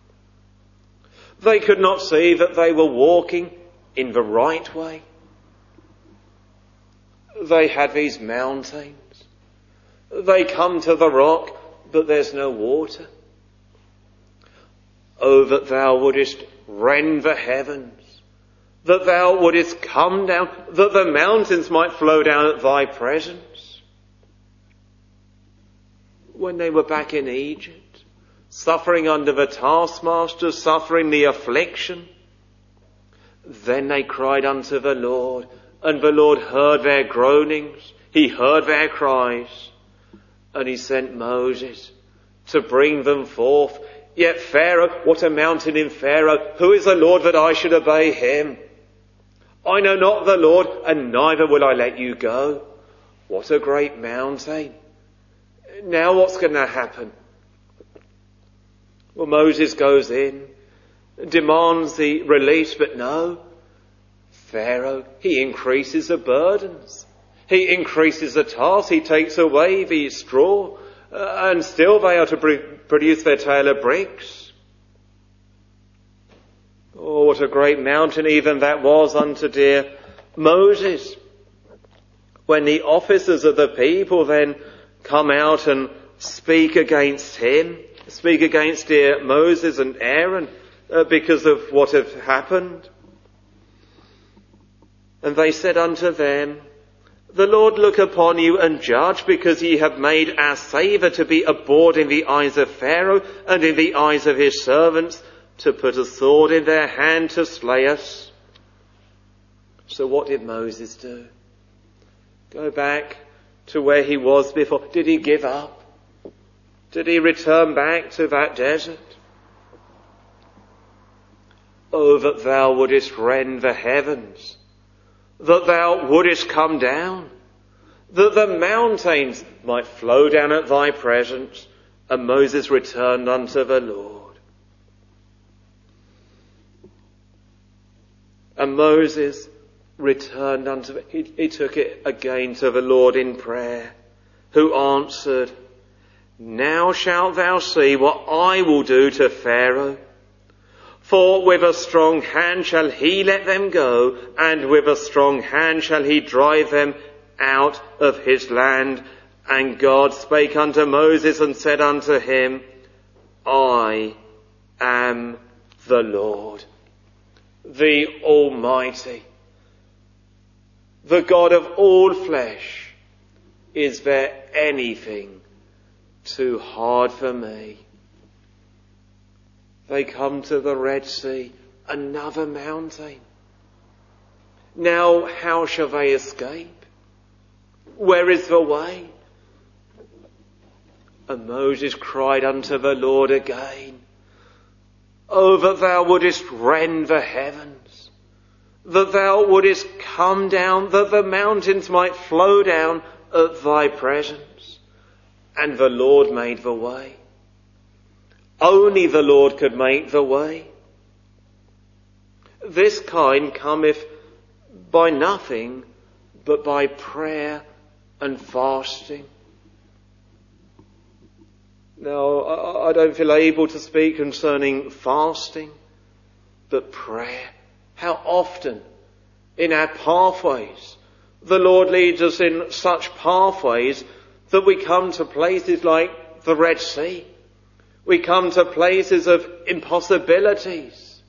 They could not see that they were walking in the right way. They had these mountains. They come to the rock, but there's no water. Oh, that thou wouldest rend the heavens, that thou wouldest come down, that the mountains might flow down at thy presence. When they were back in Egypt, suffering under the taskmaster, suffering the affliction, then they cried unto the Lord, and the Lord heard their groanings, he heard their cries, and he sent Moses to bring them forth. Yet Pharaoh, what a mountain in Pharaoh, who is the Lord that I should obey him? I know not the Lord, and neither will I let you go. What a great mountain. Now what's going to happen? Well, Moses goes in, demands the release, but no. Pharaoh, he increases the burdens. He increases the task. He takes away the straw. Uh, and still they are to br- produce their tale of bricks. Oh, what a great mountain even that was unto dear Moses. When the officers of the people then come out and speak against him, speak against dear Moses and Aaron uh, because of what had happened. And they said unto them, the Lord look upon you and judge, because ye have made our Saviour to be abhorred in the eyes of Pharaoh and in the eyes of his servants, to put a sword in their hand to slay us. So what did Moses do? Go back to where he was before. Did he give up? Did he return back to that desert? Oh, that thou wouldest rend the heavens, that thou wouldest come down, that the mountains might flow down at thy presence. And Moses returned unto the Lord. And Moses returned unto the, he, he took it again to the Lord in prayer, who answered, now shalt thou see what I will do to Pharaoh. For with a strong hand shall he let them go, and with a strong hand shall he drive them out of his land. And God spake unto Moses and said unto him, I am the Lord, the Almighty, the God of all flesh. Is there anything too hard for me? They come to the Red Sea, another mountain. Now how shall they escape? Where is the way? And Moses cried unto the Lord again, oh, that thou wouldest rend the heavens, that thou wouldest come down, that the mountains might flow down at thy presence. And the Lord made the way. Only the Lord could make the way. This kind cometh by nothing but by prayer and fasting. Now, I don't feel able to speak concerning fasting, but prayer. How often in our pathways the Lord leads us in such pathways that we come to places like the Red Sea. We come to places of impossibilities.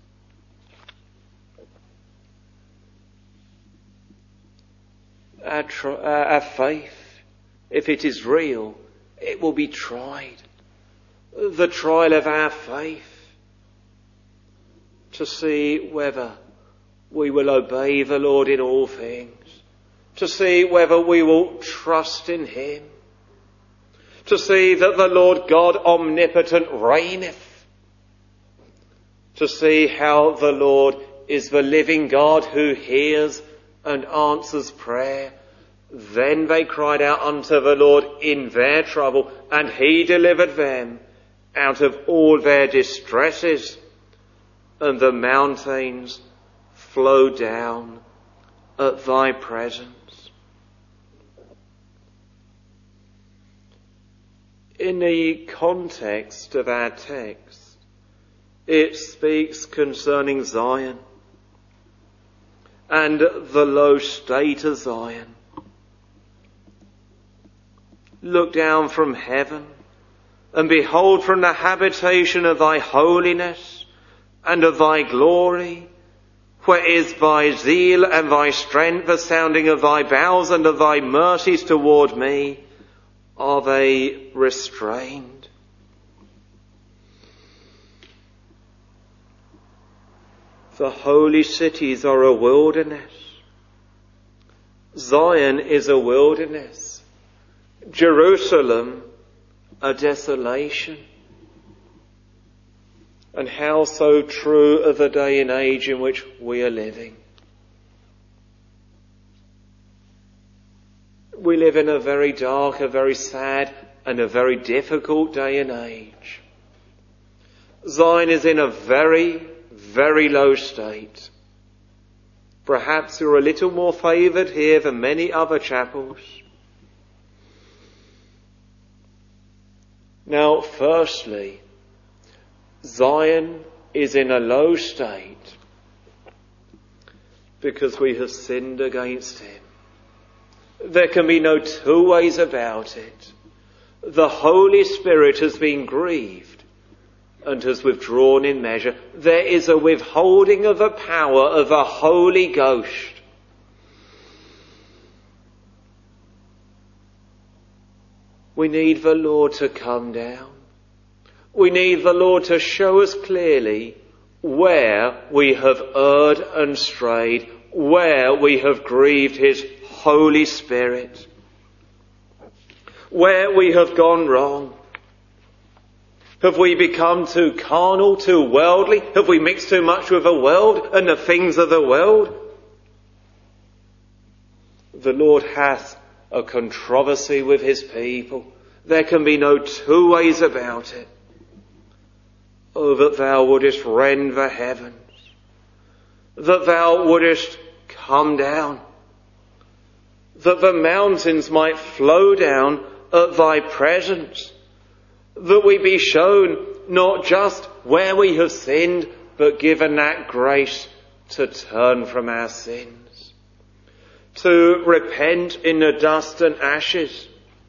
Our, tr- our faith if it is real, it will be tried. The trial of our faith, to see whether we will obey the Lord in all things, to see whether we will trust in him, to see that the Lord God omnipotent reigneth, to see how the Lord is the living God who hears and answers prayer. Then they cried out unto the Lord in their trouble, and he delivered them out of all their distresses, and the mountains flow down at thy presence. In the context of our text, it speaks concerning Zion and the low state of Zion. Look down from heaven and behold from the habitation of thy holiness and of thy glory, where is thy zeal and thy strength, the sounding of thy bowels and of thy mercies toward me, are they restrained? The holy cities are a wilderness. Zion is a wilderness. Jerusalem, a desolation. And how so true of the day and age in which we are living. We live in a very dark, a very sad, and a very difficult day and age. Zion is in a very, very low state. Perhaps you're a little more favoured here than many other chapels. Now, firstly, Zion is in a low state because we have sinned against him. There can be no two ways about it. The Holy Spirit has been grieved and has withdrawn in measure. There is a withholding of the power of the Holy Ghost. We need the Lord to come down. We need the Lord to show us clearly where we have erred and strayed, where we have grieved his Holy Spirit, where we have gone wrong. Have we become too carnal, too worldly? Have we mixed too much with the world and the things of the world? The Lord hath a controversy with his people. There can be no two ways about it. Oh, that thou wouldest rend the heavens, that thou wouldest come down, that the mountains might flow down at thy presence, that we be shown not just where we have sinned, but given that grace to turn from our sins, to repent in the dust and ashes.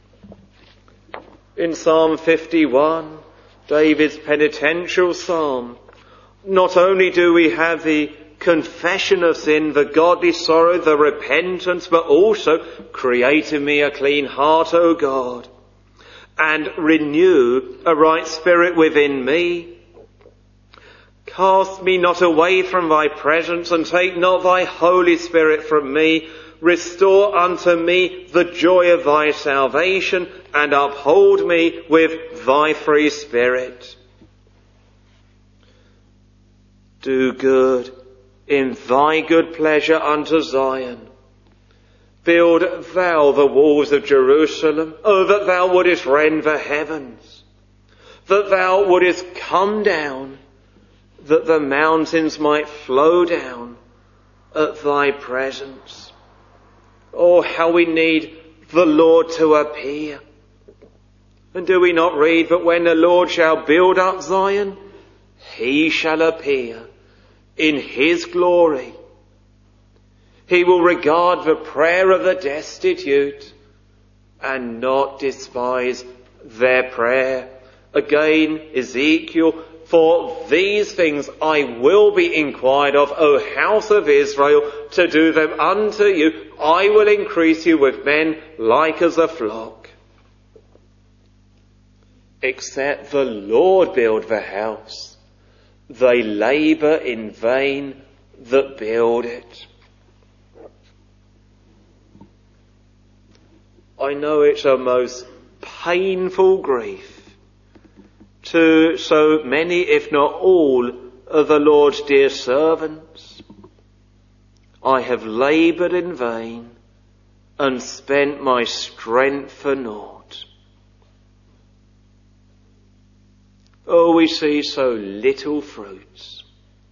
In Psalm fifty-one, David's penitential psalm, not only do we have the confession of sin, the godly sorrow, the repentance, but also create in me a clean heart, O God, and renew a right spirit within me. Cast me not away from thy presence, and take not thy Holy Spirit from me. Restore unto me the joy of thy salvation, and uphold me with thy free spirit. Do good in thy good pleasure unto Zion. Build thou the walls of Jerusalem. Oh, that thou wouldest rend the heavens, that thou wouldest come down, that the mountains might flow down at thy presence. Oh, how we need the Lord to appear. And do we not read that when the Lord shall build up Zion, he shall appear in his glory. He will regard the prayer of the destitute and not despise their prayer. Again, Ezekiel, for these things I will be inquired of, O house of Israel, to do them unto you. I will increase you with men like as a flock. Except the Lord build the house, they labour in vain that build it. I know it's a most painful grief to so many, if not all, of the Lord's dear servants. I have laboured in vain and spent my strength for naught. Oh, we see so little fruits.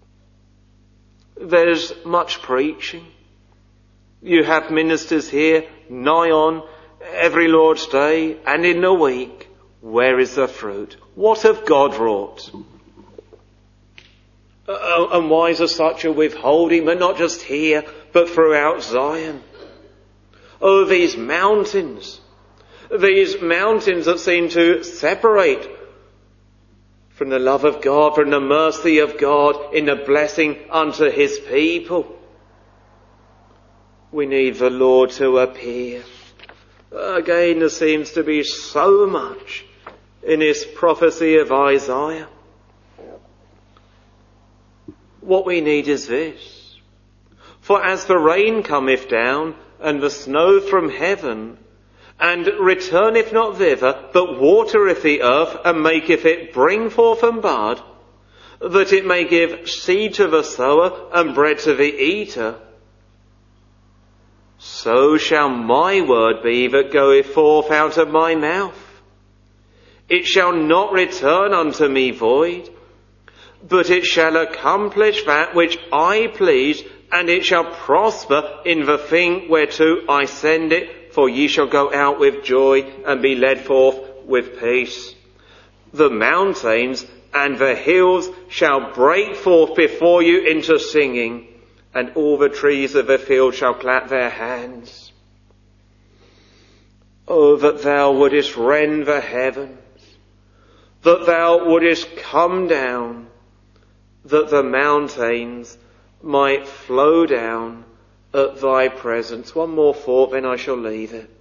There's much preaching. You have ministers here nigh on every Lord's Day and in the week. Where is the fruit? What have God wrought? Uh, and why is there such a withholding, but not just here, but throughout Zion? Oh, these mountains, these mountains that seem to separate from the love of God, from the mercy of God in the blessing unto his people. We need the Lord to appear. Again, there seems to be so much in this prophecy of Isaiah. What we need is this. For as the rain cometh down, and the snow from heaven, and returneth not thither, but watereth the earth, and maketh it bring forth and bud, that it may give seed to the sower, and bread to the eater, so shall my word be that goeth forth out of my mouth. It shall not return unto me void, but it shall accomplish that which I please, and it shall prosper in the thing whereto I send it, for ye shall go out with joy and be led forth with peace. The mountains and the hills shall break forth before you into singing, and all the trees of the field shall clap their hands. Oh, that thou wouldest rend the heavens, that thou wouldest come down, that the mountains might flow down at thy presence. One more thought, then I shall leave it.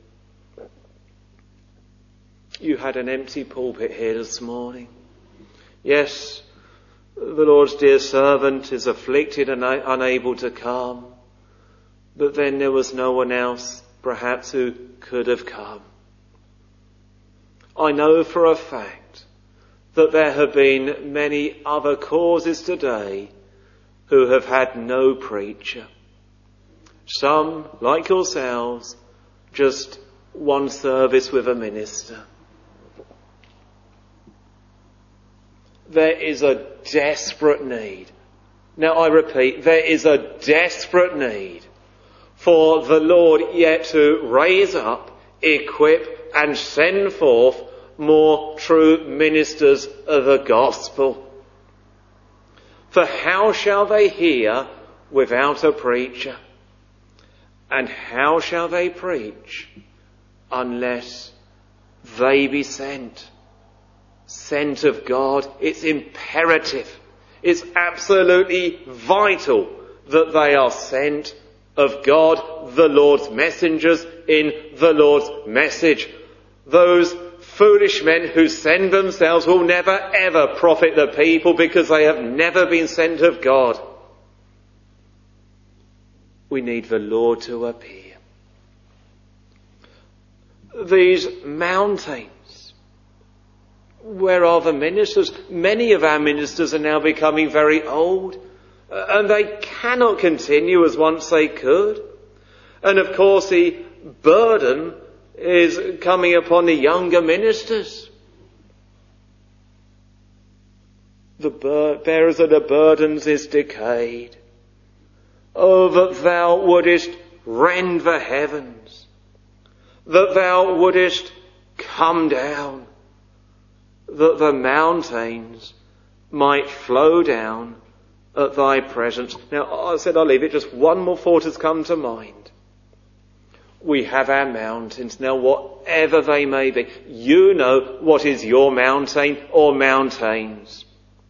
You had an empty pulpit here this morning. Yes, the Lord's dear servant is afflicted and unable to come, but then there was no one else perhaps who could have come. I know for a fact that there have been many other causes today who have had no preacher. Some, like yourselves, just one service with a minister. There is a desperate need. Now I repeat, there is a desperate need for the Lord yet to raise up, equip and send forth more true ministers of the gospel. For how shall they hear without a preacher? And how shall they preach unless they be sent? Sent of God. It's imperative. It's absolutely vital that they are sent of God, the Lord's messengers in the Lord's message. Those foolish men who send themselves will never ever profit the people because they have never been sent of God. We need the Lord to appear. These mountains, where are the ministers? Many of our ministers are now becoming very old, and they cannot continue as once they could. And of course the burden is coming upon the younger ministers. The bur- bearers of the burdens is decayed. Oh, that thou wouldest rend the heavens, that thou wouldest come down, that the mountains might flow down at thy presence. Now, I said I'll leave it. Just one more thought has come to mind. We have our mountains. Now, whatever they may be, you know what is your mountain or mountains.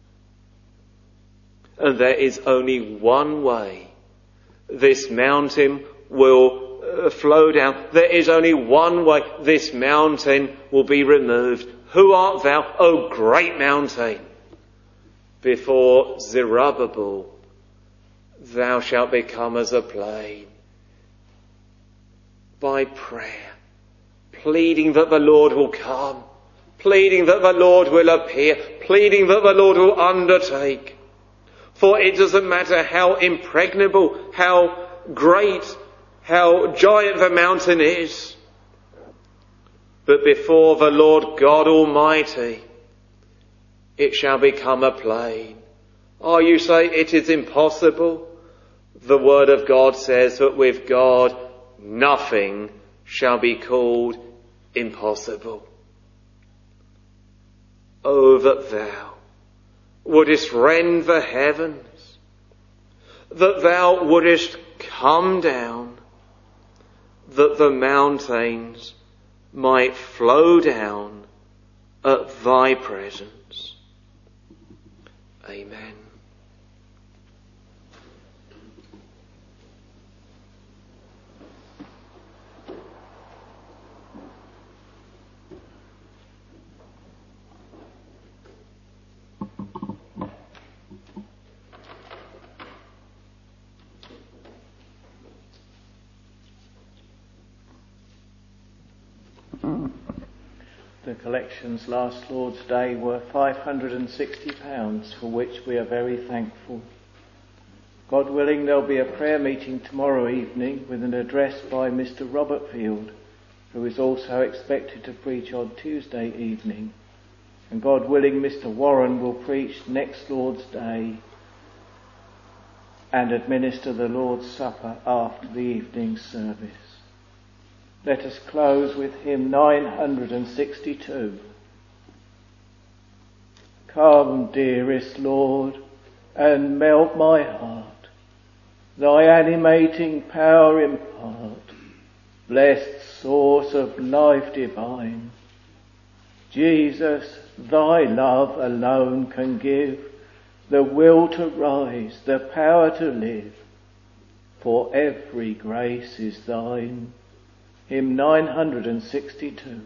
And there is only one way this mountain will uh, flow down. There is only one way this mountain will be removed, Who art thou, O great mountain? Before Zerubbabel, thou shalt become as a plain. By prayer, pleading that the Lord will come, pleading that the Lord will appear, pleading that the Lord will undertake. For it doesn't matter how impregnable, how great, how giant the mountain is, but before the Lord God Almighty, it shall become a plain. Oh, you say it is impossible? The Word of God says that with God nothing shall be called impossible. Oh, that thou wouldest rend the heavens, that thou wouldest come down, that the mountains might flow down at thy presence. Amen. The collections last Lord's Day were five hundred and sixty pounds, for which we are very thankful. God willing, there'll be a prayer meeting tomorrow evening with an address by Mister Robert Field, who is also expected to preach on Tuesday evening. And God willing, Mister Warren will preach next Lord's Day and administer the Lord's Supper after the evening service. Let us close with hymn nine hundred sixty-two. Come, dearest Lord, and melt my heart, thy animating power impart, blessed source of life divine. Jesus, thy love alone can give the will to rise, the power to live, for every grace is thine. Hymn nine hundred sixty-two.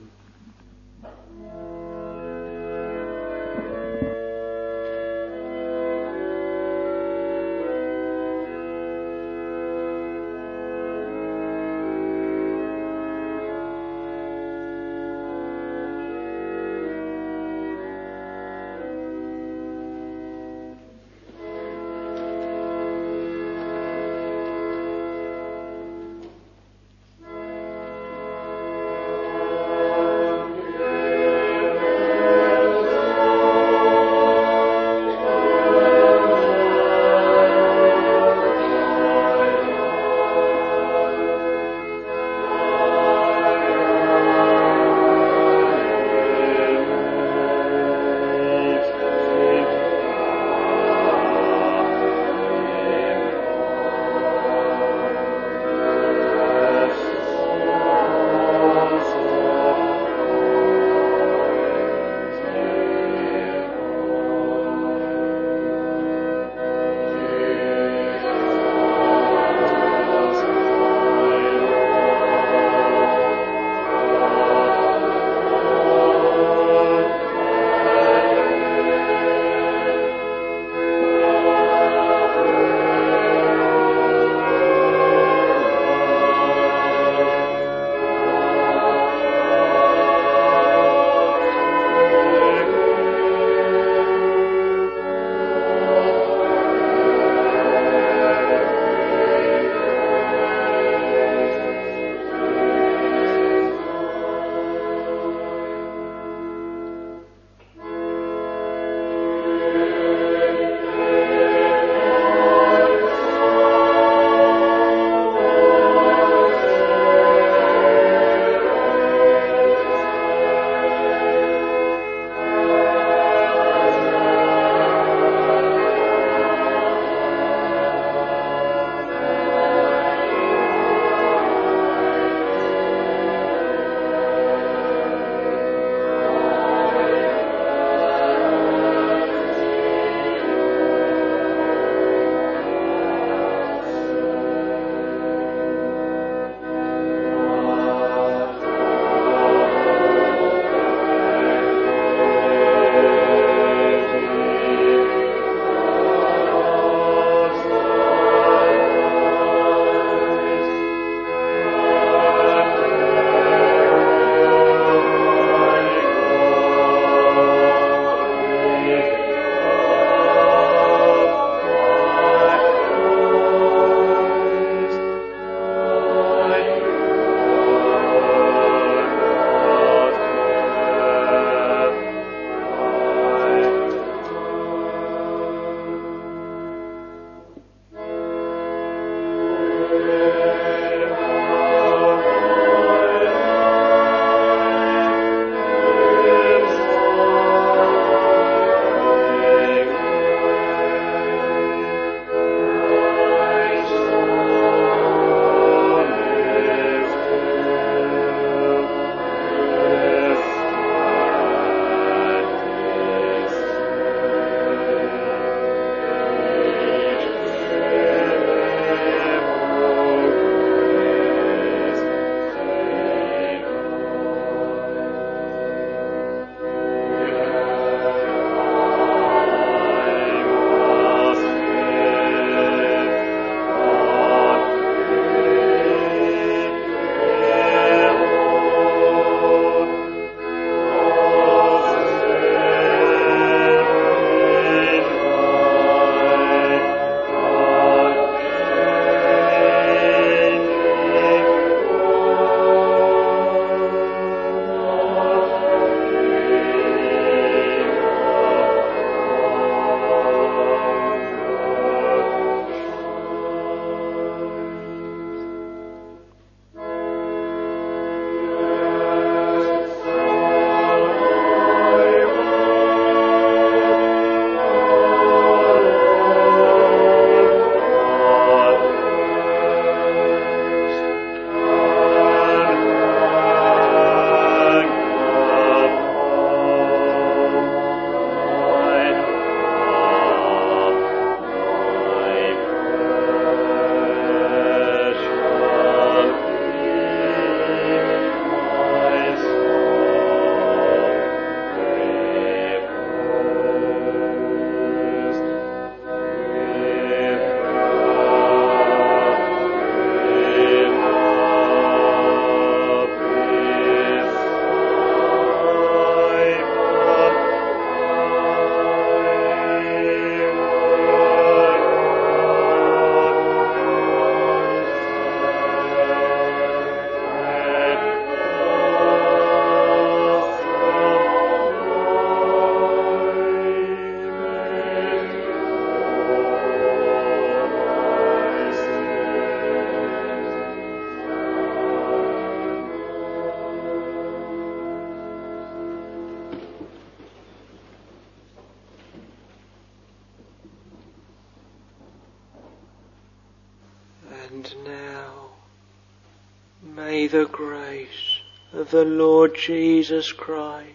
And now, may the grace of the Lord Jesus Christ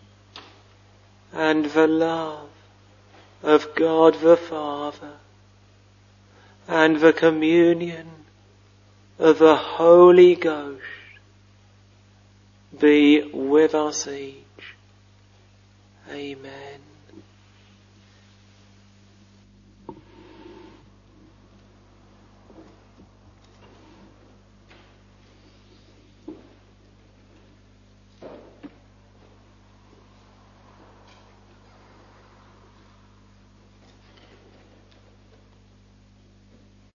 and the love of God the Father and the communion of the Holy Ghost be with us each. Amen.